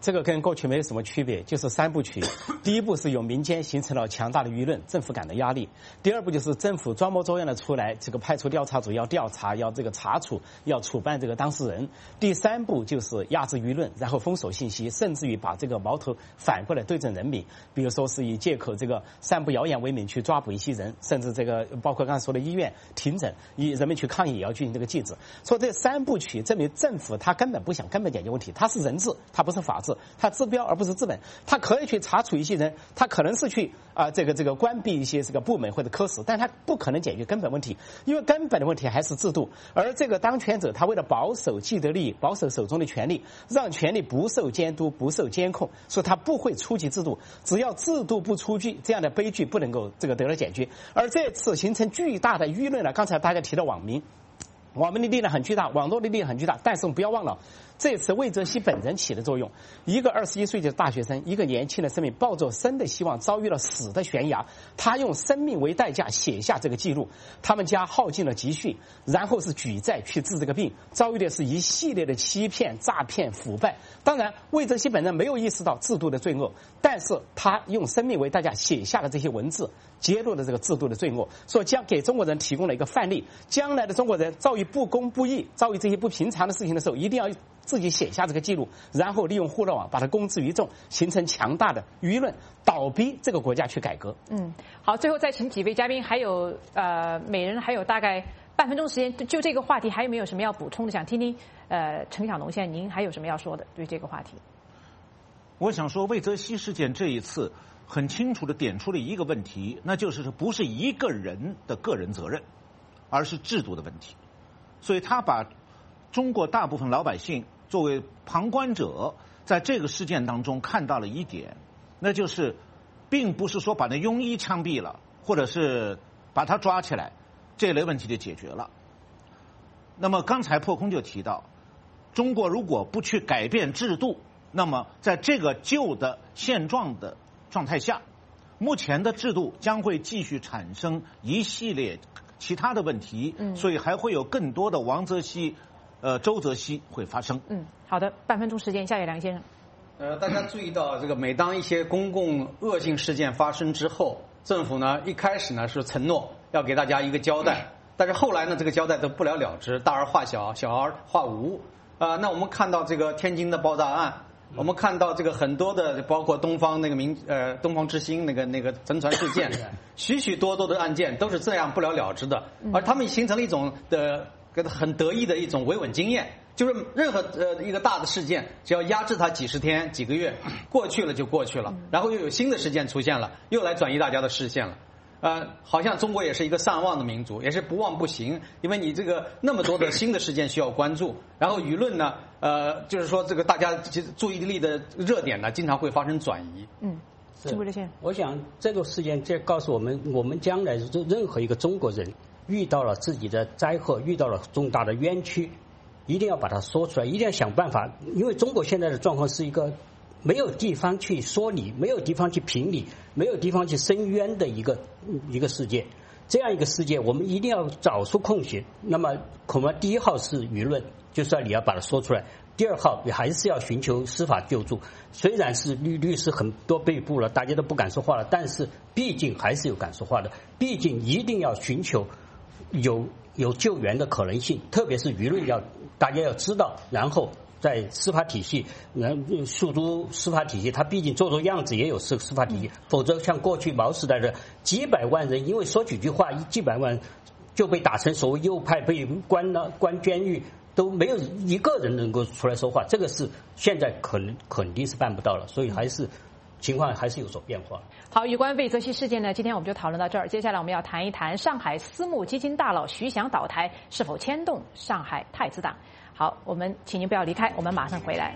Speaker 6: 这个跟过去没有什么区别，就是3部曲。第一步是由民间形成了强大的舆论，政府感到压力；第二步就是政府装模作样的出来，这个派出调查组要调查，要这个查处，要处办这个当事人；第3步就是压制舆论，然后封锁信息，甚至于把这个矛头反过来对准人民，比如说是以借口这个散布谣言为名去抓捕一些人，甚至这个包括刚才说的医院停诊，以人们去抗议也要进行这个禁止。说这3部曲证明政府他根本不想根本解决问题，他是人治，他不是法治，他治标而不是治本。他可以去查处一些人，他可能是去这个关闭一些这个部门或者科室，但他不可能解决根本问题，因为根本的问题还是制度。而这个当权者他为了保守既得利益，保守手中的权力，让权力不受监督、不受监控，所以他不会出击制度。只要制度不出击，这样的悲剧不能够这个得到解决。而这次形成巨大的舆论呢，刚才大家提到网民的力量很巨大，网络的力量很巨大，但是我们不要忘了，这次魏则西本人起的作用。一个21岁的大学生，一个年轻的生命，抱着生的希望，遭遇了死的悬崖。他用生命为代价写下这个记录。他们家耗尽了积蓄，然后是举债去治这个病，遭遇的是一系列的欺骗、诈骗、腐败。当然，魏则西本人没有意识到制度的罪恶，但是他用生命为代价写下了这些文字，揭露了这个制度的罪恶，说将给中国人提供了一个范例。将来的中国人遭遇不公不义、遭遇这些不平常的事情的时候，一定要自己写下这个记录，然后利用互联网把它公之于众，形成强大的舆论，倒逼这个国家去改革。
Speaker 5: 好，最后再请几位嘉宾，还有每人还有大概半分钟时间，就这个话题还有没有什么要补充的？想听听陈晓农先生您还有什么要说的对这个话题？
Speaker 8: 我想说，魏则西事件这一次很清楚地点出了一个问题，那就是不是一个人的个人责任，而是制度的问题。所以他把中国大部分老百姓作为旁观者，在这个事件当中看到了一点，那就是并不是说把那庸医枪毙了，或者是把他抓起来，这类问题就解决了。那么刚才破空就提到，中国如果不去改变制度，那么在这个旧的现状的状态下，目前的制度将会继续产生一系列其他的问题，所以还会有更多的王则西、周则西会发生。
Speaker 5: 好的，半分钟时间，夏野良先生。
Speaker 7: 大家注意到，这个每当一些公共恶性事件发生之后，政府呢一开始呢是承诺要给大家一个交代，但是后来呢这个交代都不了了之，大而化小，小而化无。那我们看到这个天津的爆炸案，我们看到这个很多的，包括东方东方之星那个沉船事件，许许多多的案件都是这样不了了之的，而他们形成了一种很得意的一种维稳经验，就是任何一个大的事件，只要压制它几十天、几个月，过去了就过去了，然后又有新的事件出现了，又来转移大家的视线了。好像中国也是一个善忘的民族，也是不忘不行，因为你这个那么多的新的事件需要关注，然后舆论呢，就是说这个大家注意力的热点呢，经常会发生转移。
Speaker 5: 陈国立先生，
Speaker 9: 我想这个事件这告诉我们将来任何一个中国人遇到了自己的灾祸，遇到了重大的冤屈，一定要把它说出来，一定要想办法，因为中国现在的状况是一个没有地方去说理，没有地方去评理，没有地方去申冤的一个世界。这样一个世界，我们一定要找出空隙。那么恐怕第一号是舆论，就是你要把它说出来；第二号，你还是要寻求司法救助。虽然是律师很多被捕了，大家都不敢说话了，但是毕竟还是有敢说话的。毕竟一定要寻求有救援的可能性，特别是舆论大家要知道，然后在司法体系，诉诸司法体系，它毕竟做做样子也有司法体系，否则像过去毛时代的几百万人，因为说几句话，几百万就被打成所谓右派，被关监狱，都没有一个人能够出来说话，这个是现在肯定是办不到了，所以情况还是有所变化。
Speaker 5: 好，有关魏则西事件呢，今天我们就讨论到这儿。接下来我们要谈一谈上海私募基金大佬徐翔倒台是否牵动上海太子党。好，我们请您不要离开，我们马上回来。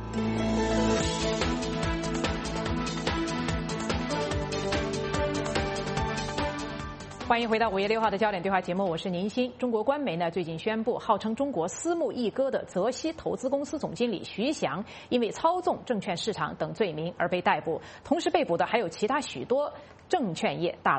Speaker 5: 欢迎回到5月6号的焦点对话节目，我是宁鑫。中国官媒呢最近宣布，号称中国私募一哥的泽西投资公司总经理徐翔，因为操纵证券市场等罪名而被逮捕，同时被捕的还有其他许多证券业大佬。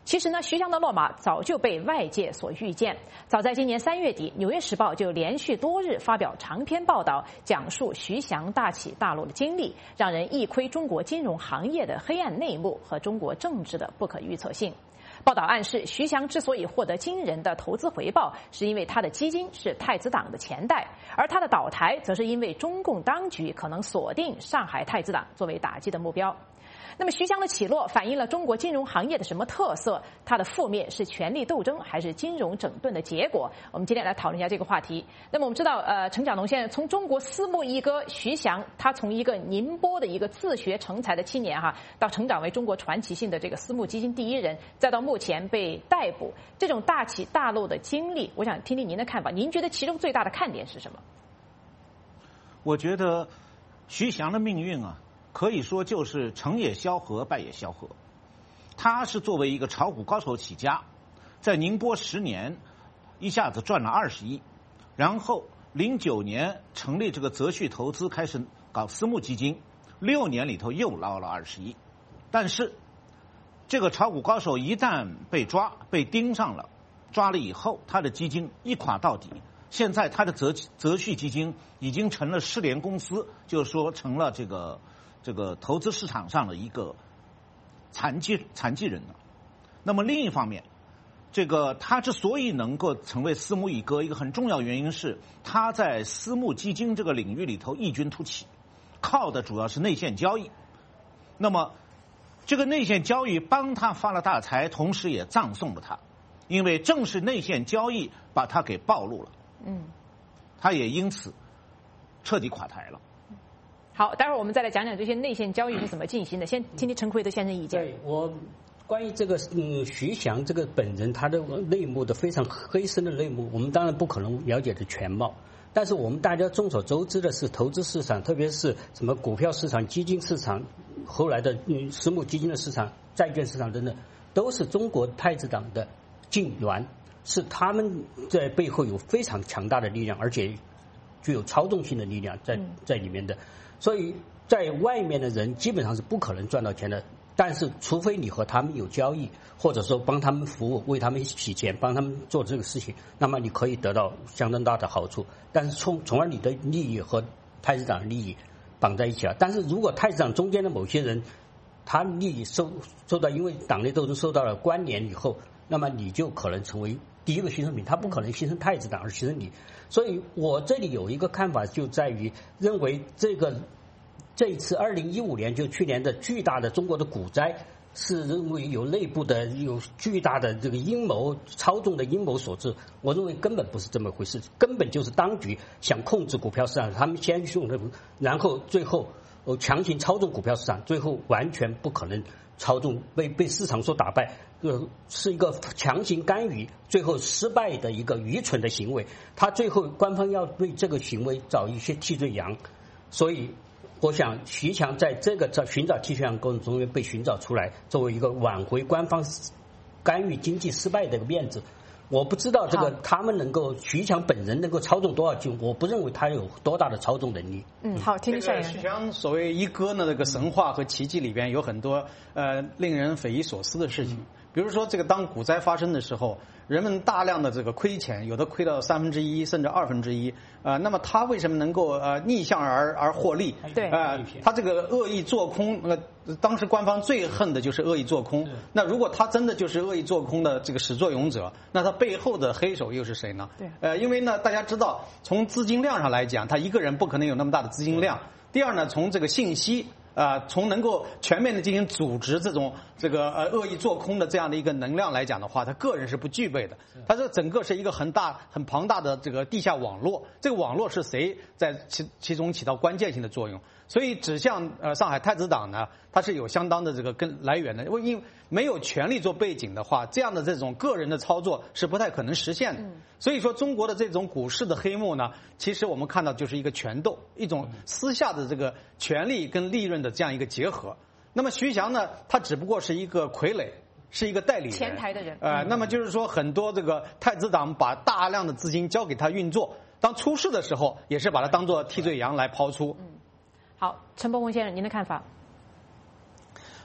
Speaker 5: 其实呢，徐翔的落马早就被外界所预见。早在今年3月底，《纽约时报》就连续多日发表长篇报道，讲述徐翔大起大落的经历，让人一窥中国金融行业的黑暗内幕和中国政治的不可预测性。报道暗示，徐翔之所以获得惊人的投资回报，是因为他的基金是太子党的前代，而他的倒台，则是因为中共当局可能锁定上海太子党作为打击的目标。那么徐翔的起落反映了中国金融行业的什么特色？它的覆灭是权力斗争还是金融整顿的结果？我们今天来讨论一下这个话题。那么我们知道，陈长龙先生从中国私募一哥徐翔，他从一个宁波的一个自学成才的青年到成长为中国传奇性的这个私募基金第一人，再到目前被逮捕，这种大起大落的经历，我想听听您的看法。您觉得其中最大的看点是什么？
Speaker 8: 我觉得徐翔的命运可以说就是成也萧何，败也萧何。他是作为一个炒股高手起家，在宁波10年，一下子赚了20亿，然后09年成立这个泽旭投资，开始搞私募基金，6年里头又捞了20亿。但是这个炒股高手一旦被抓，被盯上了，抓了以后，他的基金一垮到底。现在他的泽旭基金已经成了失联公司，就是说成了这个投资市场上的一个残疾人了。那么另一方面，他之所以能够成为私募一哥，一个很重要原因是他在私募基金这个领域里头异军突起，靠的主要是内线交易。那么这个内线交易帮他发了大财，同时也葬送了他，因为正是内线交易把他给暴露了。他也因此彻底垮台了。
Speaker 5: 好，待会儿我们再来讲讲这些内线交易是怎么进行的。先听听陈奎德先生意见。
Speaker 9: 对，我关于这个徐翔这个本人他的内幕的非常黑深的内幕，我们当然不可能了解的全貌。但是我们大家众所周知的是，投资市场，特别是什么股票市场、基金市场，后来的私募基金的市场、债券市场等等，都是中国太子党的禁臠，是他们在背后有非常强大的力量，而且具有操纵性的力量在里面的。所以在外面的人基本上是不可能赚到钱的，但是除非你和他们有交易，或者说帮他们服务，为他们洗钱，帮他们做这个事情，那么你可以得到相当大的好处。但是从而你的利益和太子党的利益绑在一起了。但是如果太子党中间的某些人，他利益受到因为党内斗争受到了关联以后，那么你就可能成为第一个牺牲品，他不可能牺牲太子党而牺牲你。所以我这里有一个看法，就在于认为这一次2015年就去年的巨大的中国的股灾，是认为有内部的有巨大的这个阴谋操纵的阴谋所致。我认为根本不是这么回事，根本就是当局想控制股票市场，他们先用的，然后最后强行操纵股票市场，最后完全不可能操纵，被市场所打败，是一个强行干预，最后失败的一个愚蠢的行为。他最后官方要对这个行为找一些替罪羊，所以我想徐翔在这个寻找替罪羊过程中被寻找出来，作为一个挽回官方干预经济失败的一个面子。我不知道这个他们能够徐翔本人能够操纵多少金，我不认为他有多大的操纵能力。
Speaker 5: 好，听听下一个。
Speaker 7: 徐翔所谓一哥呢，这个神话和奇迹里边有很多令人匪夷所思的事情。比如说，这个当股灾发生的时候，人们大量的这个亏钱，有的亏到1/3甚至1/2，那么他为什么能够逆向而获利？
Speaker 5: 对，
Speaker 7: 他这个恶意做空，当时官方最恨的就是恶意做空。那如果他真的就是恶意做空的这个始作俑者，那他背后的黑手又是谁呢？
Speaker 5: 对，
Speaker 7: 因为呢，大家知道，从资金量上来讲，他一个人不可能有那么大的资金量。第二呢，从这个信息。从能够全面的进行组织这恶意做空的这样的一个能量来讲的话，他个人是不具备的。他这整个是一个很庞大的这个地下网络，这个网络是谁在其中起到关键性的作用？所以指向上海太子党呢，它是有相当的这个来源的。因为没有权力做背景的话，这样的这种个人的操作是不太可能实现的。所以说，中国的这种股市的黑幕呢，其实我们看到就是一个权斗，一种私下的这个权力跟利润的这样一个结合。那么徐翔呢，他只不过是一个傀儡，是一个代理人，
Speaker 5: 前台的人。
Speaker 7: 那么就是说，很多这个太子党把大量的资金交给他运作，当出事的时候，也是把他当作替罪羊来抛出。
Speaker 5: 好，陈伯宏先生，您的看法？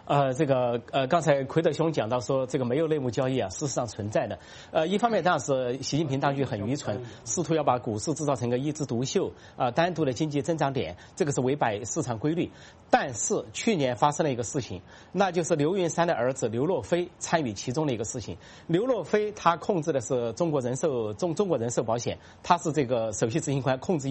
Speaker 6: 刚才奎德兄讲到说这个没有内幕交易啊，事实上存在的。一方面当然是习近平当局很愚蠢，试图要把股市制造成一个一枝独秀单独的经济增长点，这个是违背市场规律。但是去年发生了一个事情，那就是刘云山的儿子刘若飞参与其中的一个事情。刘若飞他控制的是中国人寿保险，他是这个首席执行官，控制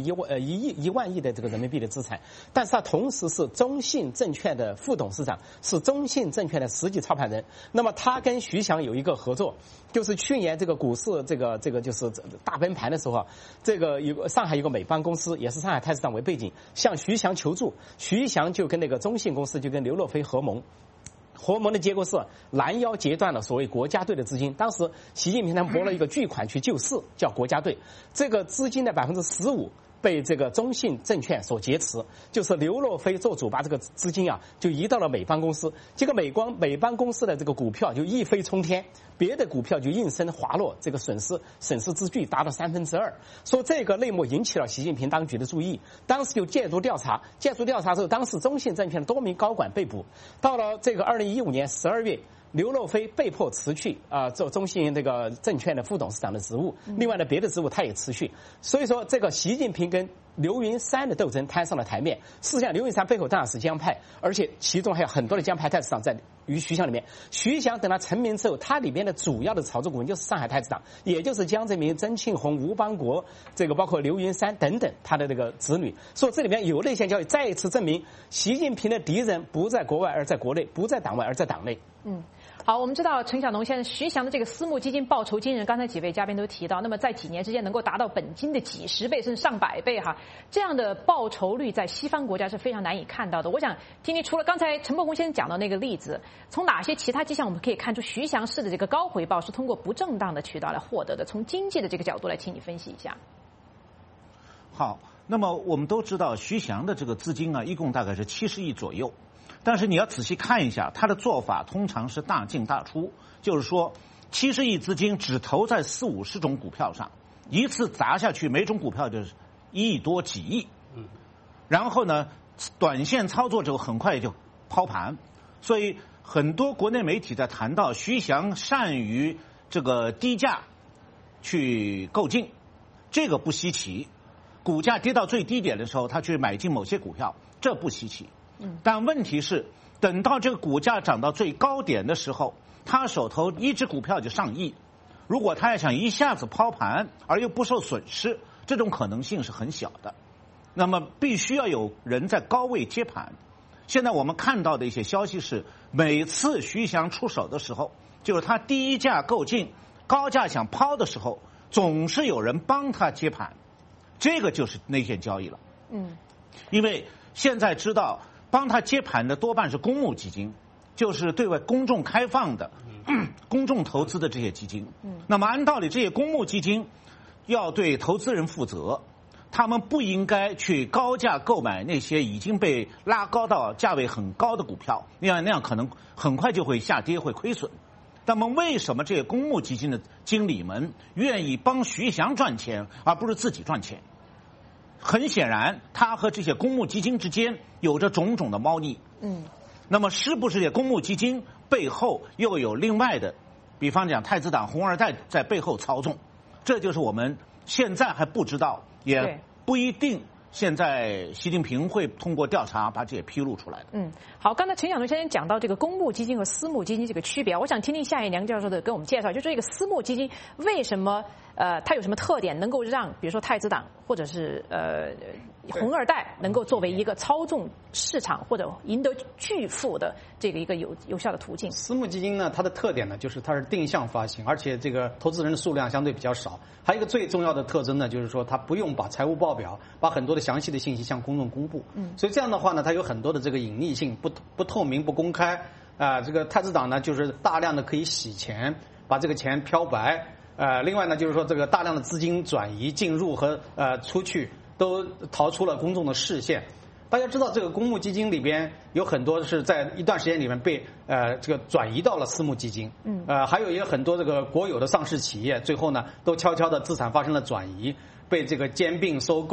Speaker 6: 1万亿的这个人民币的资产，但是他同时是中信证券的副董事长，是中信证券的实际操盘人。那么他跟徐翔有一个合作，就是去年这个股市这个就是大崩盘的时候，这个上海有个美邦公司，也是上海太子党为背景，向徐翔求助，徐翔就跟那个中信公司就跟刘若飞合盟的结果是拦腰截断了所谓国家队的资金。当时习近平他们拨了一个巨款去救市，叫国家队，这个资金的15%被这个中信证券所劫持，就是刘若飞做主把这个资金就移到了美邦公司，这个美邦公司的这个股票就一飞冲天，别的股票就应声滑落，这个损失之巨达到2/3。说这个内幕引起了习近平当局的注意，当时就介入调查之后，当时中信证券的多名高管被捕。到了这个2015年12月。刘若飞被迫辞去做中信这个证券的副董事长的职务，另外的别的职务他也辞去。所以说，这个习近平跟刘云山的斗争摊上了台面。事实上，刘云山背后当然是江派，而且其中还有很多的江派太子党在于徐翔里面。徐翔等他成名之后，他里面的主要的炒作股份就是上海太子党，也就是江泽民、曾庆红、吴邦国，这个包括刘云山等等他的这个子女。所以这里面有内线交易，再一次证明习近平的敌人不在国外而在国内，不在党外而在党内。
Speaker 5: 好，我们知道陈晓农先生，徐翔的这个私募基金报酬惊人，刚才几位嘉宾都提到，那么在几年之间能够达到本金的几十倍甚至上百倍这样的报酬率在西方国家是非常难以看到的。我想听听，除了刚才陈伯宏先生讲到那个例子，从哪些其他迹象我们可以看出徐翔式的这个高回报是通过不正当的渠道来获得的？从经济的这个角度来，请你分析一下。
Speaker 8: 好，那么我们都知道徐翔的这个资金一共大概是70亿左右。但是你要仔细看一下，他的做法通常是大进大出，就是说70亿资金只投在40-50种股票上，一次砸下去，每种股票就是1亿多几亿。然后呢，短线操作之后很快也就抛盘，所以很多国内媒体在谈到徐翔善于这个低价去购进，这个不稀奇。股价跌到最低点的时候，他去买进某些股票，这不稀奇。但问题是，等到这个股价涨到最高点的时候，他手头一只股票就上亿。如果他要想一下子抛盘而又不受损失，这种可能性是很小的。那么必须要有人在高位接盘。现在我们看到的一些消息是，每次徐翔出手的时候，就是他低价购进，高价想抛的时候，总是有人帮他接盘，这个就是内线交易了。因为现在知道帮他接盘的多半是公募基金，就是对外公众开放的、公众投资的这些基金。那么按道理，这些公募基金要对投资人负责，他们不应该去高价购买那些已经被拉高到价位很高的股票，那样可能很快就会下跌，会亏损。那么为什么这些公募基金的经理们愿意帮徐翔赚钱，而不是自己赚钱？很显然，他和这些公募基金之间有着种种的猫腻。那么是不是这公募基金背后又有另外的，比方讲太子党红二代在背后操纵？这就是我们现在还不知道，也不一定现在习近平会通过调查把这些披露出来的。
Speaker 5: 好，刚才陈晓农先生讲到这个公募基金和私募基金这个区别，我想听听夏一良教授的跟我们介绍，就是这个私募基金为什么它有什么特点，能够让比如说太子党或者是红二代能够作为一个操纵市场或者赢得巨富的这个一个有效的途径。
Speaker 7: 私募基金呢，它的特点呢就是它是定向发行，而且这个投资人的数量相对比较少。还有一个最重要的特征呢，就是说它不用把财务报表、把很多的详细的信息向公众公布。所以这样的话呢，它有很多的这个隐匿性，不透明、不公开。这个太子党呢，就是大量的可以洗钱，把这个钱漂白。另外呢，就是说这个大量的资金转移进入和出去都逃出了公众的视线。大家知道，这个公募基金里边有很多是在一段时间里面被这个转移到了私募基金。还有也很多这个国有的上市企业，最后呢都悄悄的资产发生了转移，被这个兼并收购，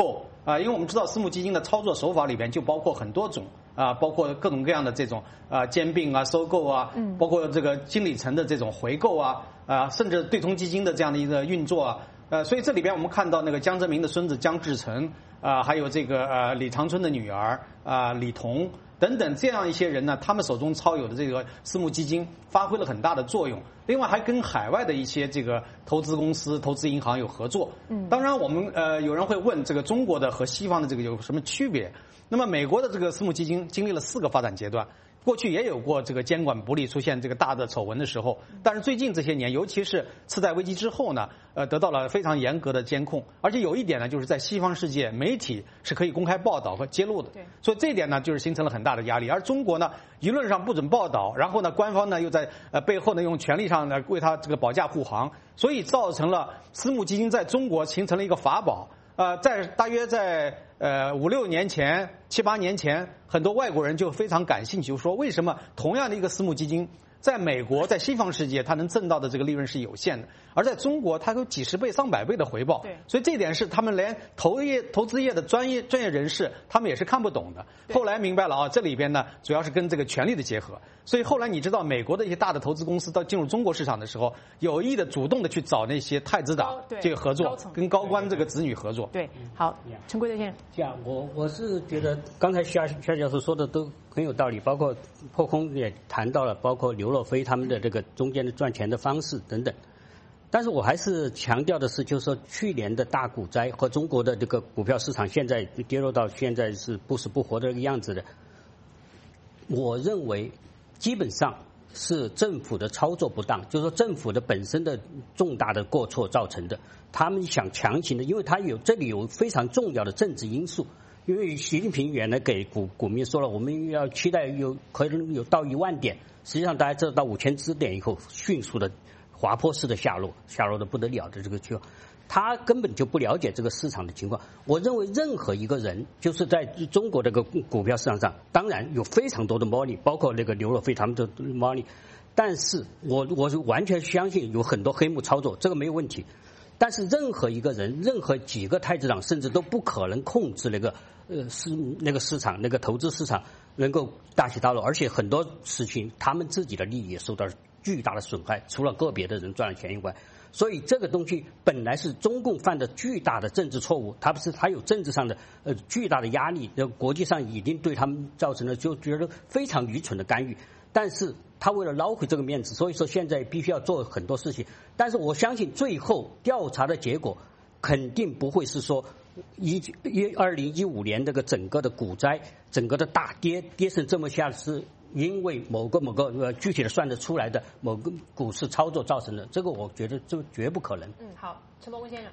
Speaker 7: 因为我们知道私募基金的操作手法里边就包括很多种包括各种各样的这种兼并收购包括这个经理层的这种回购甚至对冲基金的这样的一个运作所以这里边我们看到那个江泽民的孙子江志成还有这个李长春的女儿李彤等等这样一些人呢，他们手中操有的这个私募基金发挥了很大的作用。另外还跟海外的一些这个投资公司、投资银行有合作。当然我们有人会问这个中国的和西方的这个有什么区别？那么美国的这个私募基金经历了4个发展阶段。过去也有过这个监管不力出现这个大的丑闻的时候，但是最近这些年，尤其是次贷危机之后呢，得到了非常严格的监控，而且有一点呢，就是在西方世界，媒体是可以公开报道和揭露的，所以这一点呢，就是形成了很大的压力。而中国呢，舆论上不准报道，然后呢，官方呢又在背后呢用权力上呢为他这个保驾护航，所以造成了私募基金在中国形成了一个法宝。大约在5、6年前、7、8年前，很多外国人就非常感兴趣，就说为什么同样的一个私募基金，在美国、在西方世界，它能挣到的这个利润是有限的，而在中国，它有几十倍、上百倍的回报。所以这一点是他们连投资业的专业人士，他们也是看不懂的。后来明白了这里边呢，主要是跟这个权力的结合。所以后来你知道，美国的一些大的投资公司到进入中国市场的时候，有意的主动的去找那些太子党这个合作，跟高官这个子女合作。
Speaker 5: 对，好，陈贵德先生。
Speaker 9: 这样，我是觉得刚才夏教授说的都很有道理，包括破空也谈到了，包括刘若飞他们的这个中间的赚钱的方式等等。但是我还是强调的是，就是说去年的大股灾和中国的这个股票市场现在跌落到现在是不死不活的这个样子的，我认为基本上是政府的操作不当，就是说政府的本身的重大的过错造成的。他们想强行的，因为这里有非常重要的政治因素。因为习近平原来给股民说了，我们要期待可能有到1万点，实际上大家知道到5000支点以后，迅速的滑坡式的下落的不得了的这个情况，他根本就不了解这个市场的情况。我认为任何一个人，就是在中国这个股票市场上，当然有非常多的猫腻，包括那个刘若飞他们的猫腻，但是我是完全相信有很多黑幕操作，这个没有问题。但是任何一个人，任何几个太子党，甚至都不可能控制那个市场，那个投资市场能够大起大落，而且很多事情他们自己的利益也受到巨大的损害，除了个别的人赚了钱以外。所以这个东西本来是中共犯的巨大的政治错误，它有政治上的巨大的压力，国际上已经对他们造成了就觉得非常愚蠢的干预。但是他为了捞回这个面子，所以说现在必须要做很多事情。但是我相信最后调查的结果肯定不会是说2015年这个整个的股灾，整个的大跌成这么下，是因为某个具体的算得出来的某个股市操作造成的，这个我觉得这绝不可能。
Speaker 5: 好，陈伯公先生。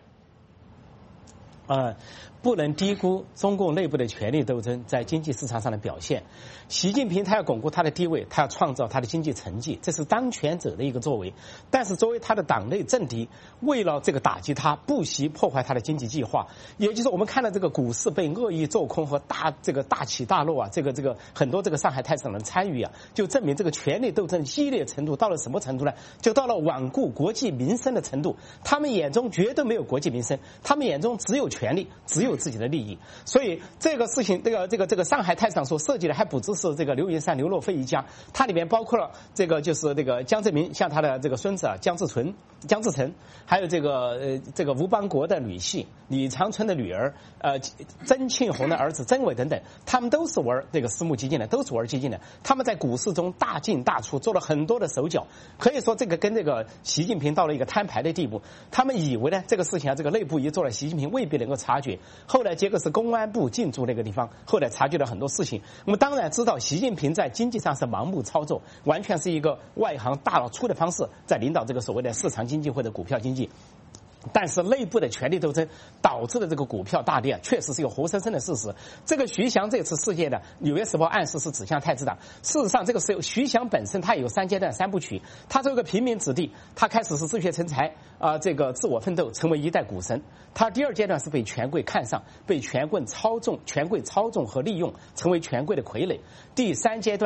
Speaker 6: 不能低估中共内部的权力斗争在经济市场上的表现。习近平他要巩固他的地位，他要创造他的经济成绩，这是当权者的一个作为。但是作为他的党内政敌，为了这个打击他，不惜破坏他的经济计划。也就是我们看到这个股市被恶意做空和大起大落这个很多这个上海太子党的参与就证明这个权力斗争激烈程度到了什么程度呢？就到了罔顾国计民生的程度。他们眼中绝对没有国计民生，他们眼中只有权力，只有自己的利益。所以这个事情，这个上海太子党所涉及的还不只是这个刘云山、刘若飞一家，它里面包括了这个就是这个江泽民像他的这个孙子江志成，还有这个吴邦国的女婿李长春的女儿曾庆红的儿子曾伟等等，他们都是玩这个私募基金的，都是玩基金的。他们在股市中大进大出，做了很多的手脚，可以说这个跟这个习近平到了一个摊牌的地步。他们以为呢这个事情这个内部一做了，习近平未必能够察觉。后来结果是公安部进驻那个地方，后来察觉了很多事情。我们当然知道习近平在经济上是盲目操作，完全是一个外行大老粗的方式在领导这个所谓的市场经济或者股票经济。但是内部的权力斗争导致的这个股票大跌确实是一个活生生的事实。这个徐翔这次事件呢，《纽约时报》暗示是指向太子党。事实上，这个是徐翔本身他有3阶段3部曲。他作为一个平民子弟，他开始是自学成才这个自我奋斗，成为一代股神。他第2阶段是被权贵看上，被权贵操纵和利用，成为权贵的傀儡。第3阶段，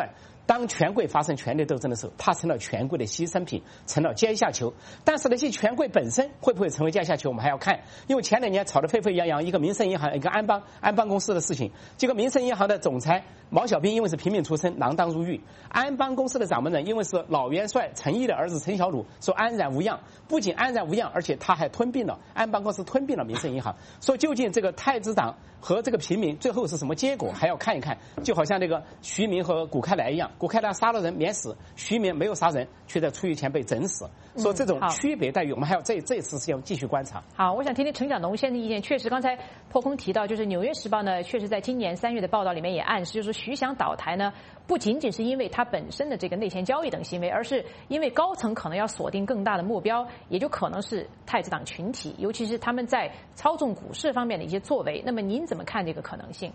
Speaker 6: 当权贵发生权力斗争的时候，他成了权贵的牺牲品，成了阶下囚。但是那些权贵本身会不会成为阶下囚，我们还要看。因为前2年吵得沸沸扬扬，一个民生银行，一个安邦公司的事情，这个民生银行的总裁毛小兵因为是平民出身，锒铛入狱；安邦公司的掌门人因为是老元帅陈毅的儿子陈小鲁，说安然无恙。不仅安然无恙，而且他还吞并了安邦公司，吞并了民生银行。说究竟这个太子党和这个平民最后是什么结果，还要看一看。就好像那个徐明和谷开来一样，谷开来杀了人免死，徐明没有杀人，却在出狱前被整死。说这种区别待遇，我们还要这次是要继续观察。
Speaker 5: 好，我想听听陈小农先生的意见。确实，刚才破空提到，就是《纽约时报》呢，确实在今年3月的报道里面也暗示，就是徐翔倒台呢，不仅仅是因为他本身的这个内线交易等行为，而是因为高层可能要锁定更大的目标，也就可能是太子党群体，尤其是他们在操纵股市方面的一些作为。那么您怎么看这个可能性？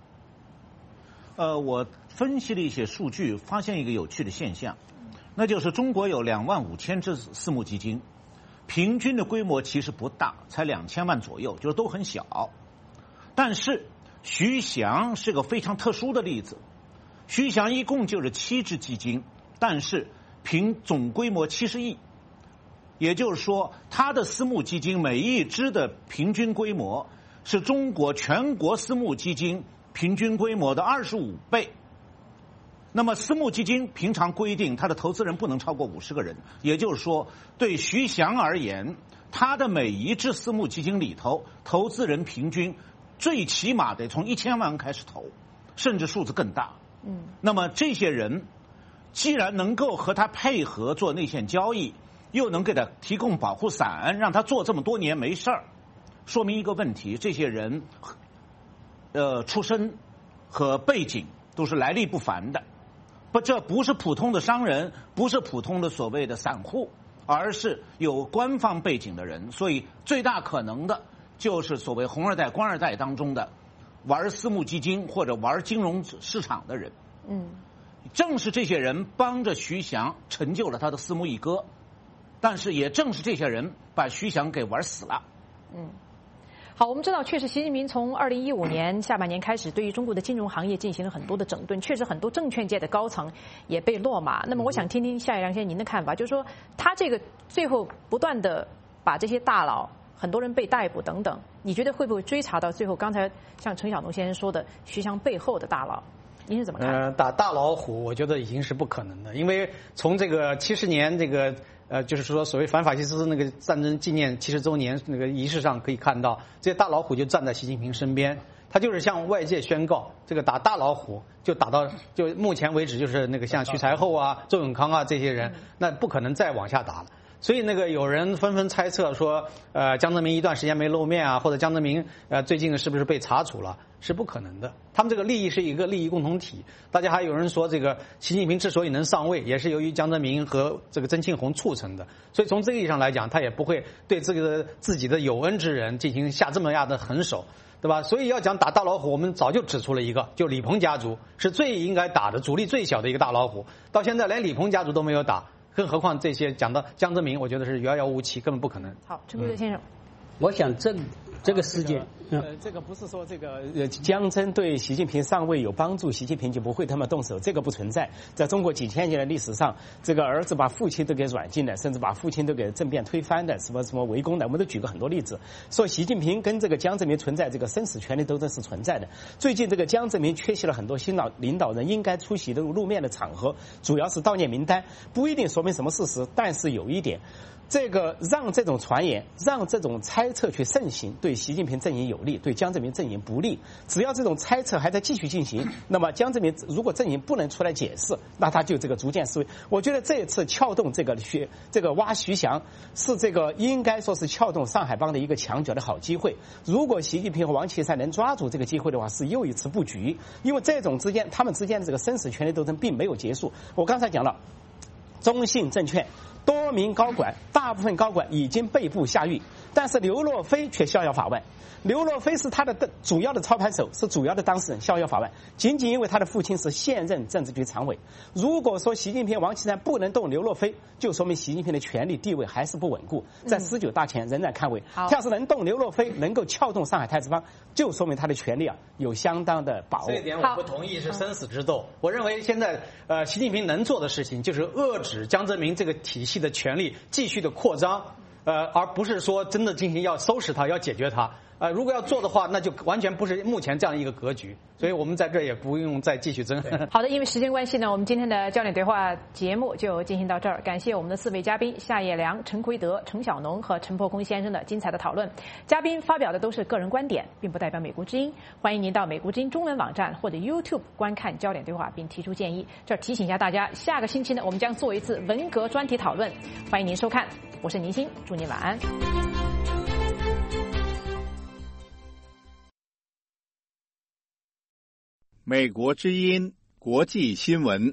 Speaker 8: 我分析了一些数据，发现一个有趣的现象，那就是中国有25000只私募基金，平均的规模其实不大，才2000万左右，就是都很小。但是徐翔是个非常特殊的例子，徐翔一共就是7只基金，但是总规模70亿，也就是说，他的私募基金每一只的平均规模是中国全国私募基金平均规模的25倍。那么私募基金平常规定它的投资人不能超过50个人，也就是说，对徐翔而言，他的每一只私募基金里头，投资人平均最起码得从1000万开始投，甚至数字更大。那么这些人既然能够和他配合做内线交易，又能给他提供保护伞，让他做这么多年没事儿，说明一个问题：这些人出身和背景都是来历不凡的。这不是普通的商人，不是普通的所谓的散户，而是有官方背景的人。所以最大可能的就是所谓红二代、官二代当中的玩私募基金或者玩金融市场的人。正是这些人帮着徐翔成就了他的私募一哥，但是也正是这些人把徐翔给玩死了。
Speaker 5: 好，我们知道，确实习近平从2015年下半年开始，对于中国的金融行业进行了很多的整顿，确实很多证券界的高层也被落马。那么我想听听夏一良先生您的看法，就是说他这个最后不断的把这些大佬，很多人被逮捕等等，你觉得会不会追查到最后？刚才像陈小农先生说的，徐翔背后的大佬，您是怎么看？
Speaker 7: 打大老虎，我觉得已经是不可能的，因为从这个70年这个。就是说，所谓反法西斯那个战争纪念70周年那个仪式上可以看到，这些大老虎就站在习近平身边，他就是向外界宣告，这个打大老虎就打到，就目前为止就是那个像徐才厚啊、周永康啊这些人，那不可能再往下打了。所以那个有人纷纷猜测说，江泽民一段时间没露面啊，或者江泽民最近是不是被查处了？是不可能的。他们这个利益是一个利益共同体。大家还有人说，这个习近平之所以能上位，也是由于江泽民和这个曾庆红促成的。所以从这个意义上来讲，他也不会对这个自己的有恩之人进行下这么样的狠手，对吧？所以要讲打大老虎，我们早就指出了一个，就李鹏家族是最应该打的，阻力最小的一个大老虎。到现在连李鹏家族都没有打。更何况这些讲到江泽民，我觉得是遥遥无期，根本不可能。
Speaker 5: 好，陈国先生，
Speaker 9: 我想这个事件，
Speaker 6: 这个不是说这个江泽对习近平上位有帮助，习近平就不会他们动手，这个不存在。在中国几千年的历史上，这个儿子把父亲都给软禁了，甚至把父亲都给政变推翻的，什么围攻的，我们都举过很多例子。说习近平跟这个江泽民存在这个生死权力斗争是存在的。最近这个江泽民缺席了很多新领导人应该出席的露面的场合，主要是悼念名单，不一定说明什么事实，但是有一点。这个让这种传言、让这种猜测去盛行，对习近平阵营有利，对江泽民阵营不利。只要这种猜测还在继续进行，那么江泽民如果阵营不能出来解释，那他就这个逐渐思维。我觉得这一次撬动这个挖徐翔，是这个应该说是撬动上海帮的一个墙角的好机会。如果习近平和王岐山能抓住这个机会的话，是又一次布局。因为他们之间的这个生死权力斗争并没有结束。我刚才讲了，中信证券多名高管，大部分高管已经被捕下狱。 但是刘若飞却逍遥法外。刘若飞是他的主要的操盘手，是主要的当事人，逍遥法外。仅仅因为他的父亲是现任政治局常委。如果说习近平、王岐山不能动刘若飞，就说明习近平的权力地位还是不稳固，在19大前仍然看位。要是能动刘若飞，能够撬动上海太子帮，就说明他的权力有相当的把握。
Speaker 7: 这一点我不同意，是生死之斗。我认为现在习近平能做的事情就是遏制江泽民这个体系的权力继续的扩张，而不是说真的进行要收拾他，要解决他。如果要做的话，那就完全不是目前这样一个格局，所以我们在这也不用再继续争。
Speaker 5: 好的，因为时间关系呢，我们今天的焦点对话节目就进行到这儿。感谢我们的4位嘉宾夏业良、陈奎德、程晓农和陈破空先生的精彩的讨论。嘉宾发表的都是个人观点，并不代表美国之音。欢迎您到美国之音中文网站或者 YouTube 观看焦点对话，并提出建议。这儿提醒一下大家，下个星期呢，我们将做一次文革专题讨论，欢迎您收看。我是宁欣，祝您晚安。
Speaker 1: 美国之音国际新闻。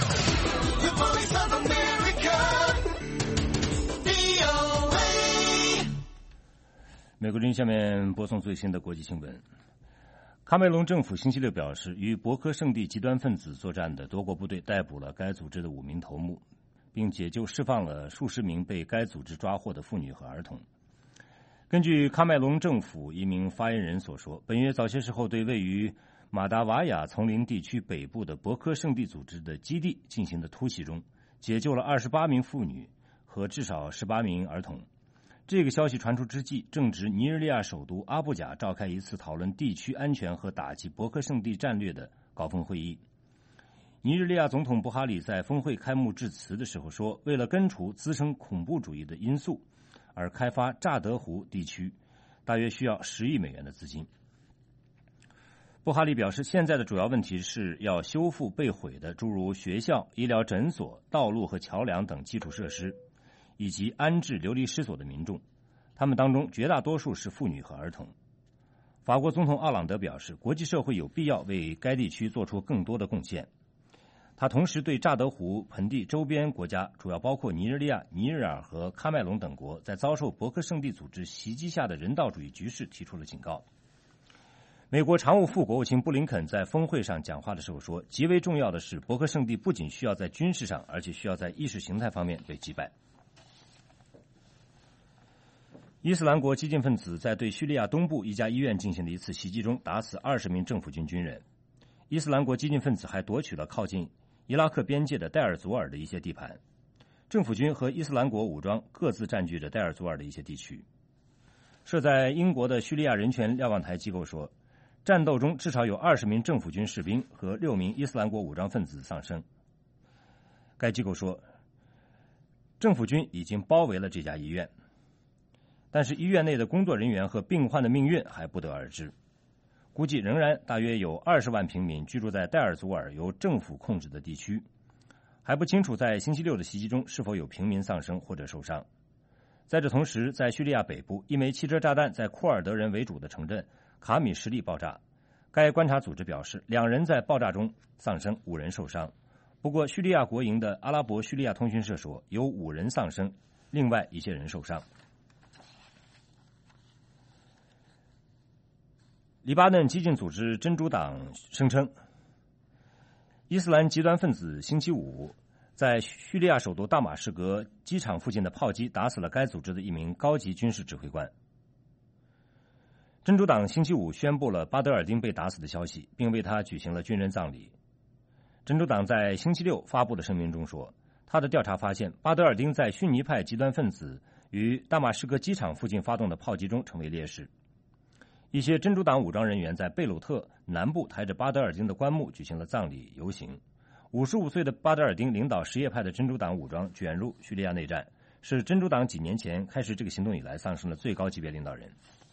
Speaker 3: 美国之音下面播送最新的国际新闻。喀麦隆政府星期六表示，与博科圣地极端分子作战的多国部队逮捕了该组织的5名头目，并解救释放了数十名被该组织抓获的妇女和儿童。根据喀麦隆政府一名发言人所说，本月早些时候对位于马达瓦雅丛林地区北部的博科圣地组织的基地进行的突袭中，解救了28名妇女和至少18名儿童。这个消息传出之际，正值尼日利亚首都阿布贾召开一次讨论地区安全和打击博科圣地战略的高峰会议。尼日利亚总统布哈里在峰会开幕致辞的时候说，为了根除滋生恐怖主义的因素而开发乍得湖地区，大约需要10亿美元的资金。布哈里表示，现在的主要问题是要修复被毁的诸如学校、医疗诊所、道路和桥梁等基础设施，以及安置流离失所的民众，他们当中绝大多数是妇女和儿童。法国总统奥朗德表示，国际社会有必要为该地区做出更多的贡献。他同时对乍得湖盆地周边国家，主要包括尼日利亚、尼日尔和喀麦隆等国，在遭受博科圣地组织袭击下的人道主义局势提出了警告。美国常务副国务卿布林肯在峰会上讲话的时候说，极为重要的是，博科圣地不仅需要在军事上，而且需要在意识形态方面被击败。伊斯兰国激进分子在对叙利亚东部一家医院进行的一次袭击中，打死20名政府军军人。伊斯兰国激进分子还夺取了靠近伊拉克边界的戴尔祖尔的一些地盘。政府军和伊斯兰国武装各自占据着戴尔祖尔的一些地区。设在英国的叙利亚人权瞭望台机构说，战斗中至少有20名政府军士兵和6名伊斯兰国武装分子丧生。该机构说，政府军已经包围了这家医院，但是医院内的工作人员和病患的命运还不得而知。估计仍然大约有20万平民居住在戴尔祖尔由政府控制的地区，还不清楚在星期六的袭击中是否有平民丧生或者受伤。在这同时，在叙利亚北部，一枚汽车炸弹在库尔德人为主的城镇卡米什利爆炸，该观察组织表示2人在爆炸中丧生，5人受伤。不过叙利亚国营的阿拉伯叙利亚通讯社说，有5人丧生，另外一些人受伤。黎巴嫩激进组织真主党声称，伊斯兰极端分子星期五在叙利亚首都大马士革机场附近的炮击打死了该组织的一名高级军事指挥官。真主党星期五宣布了巴德尔丁被打死的消息，并为他举行了军人葬礼。真主党在星期六发布的声明中说，他的调查发现巴德尔丁在逊尼派极端分子于大马士革机场附近发动的炮击中成为烈士。一些真主党武装人员在贝鲁特南部抬着巴德尔丁的棺木举行了葬礼游行。55岁的巴德尔丁领导什叶派的真主党武装卷入叙利亚内战，是真主党几年前开始这个行动以来丧生的最高级别领导人。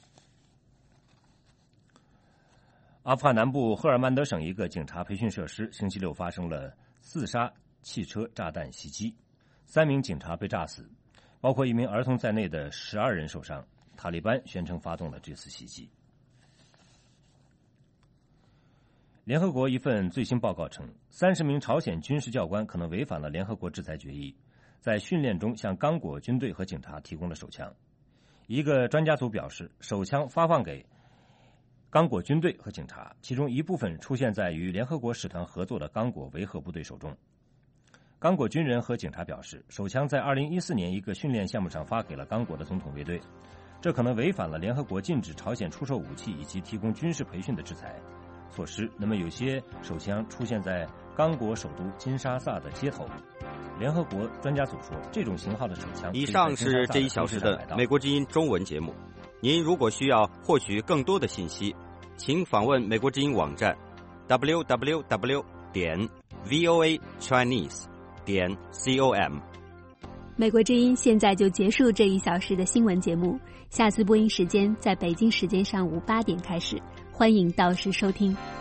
Speaker 3: 阿富汗南部赫尔曼德省一个警察培训设施星期六发生了4杀汽车炸弹袭击，3名警察被炸死，包括1名儿童在内的12人受伤。塔利班宣称发动了这次袭击。联合国一份最新报告称，30名朝鲜军事教官可能违反了联合国制裁决议，在训练中向刚果军队和警察提供了手枪。 一个专家组表示，手枪发放给刚果军队和警察，其中一部分出现在与联合国使团合作的刚果维和部队手中。刚果军人和警察表示，手枪在2014年一个训练项目上发给了刚果的总统卫队，这可能违反了联合国禁止朝鲜出售武器以及提供军事培训的制裁措施。那么有些手枪出现在刚果首都金沙萨的街头。联合国专家组说，这种型号的手枪。
Speaker 4: 以上是这一小时的美国之音中文节目。您如果需要获取更多的信息，请访问美国之音网站 www.voachinese.com。
Speaker 2: 美国之音现在就结束这一小时的新闻节目，下次播音时间在北京时间上午8点开始，欢迎到时收听。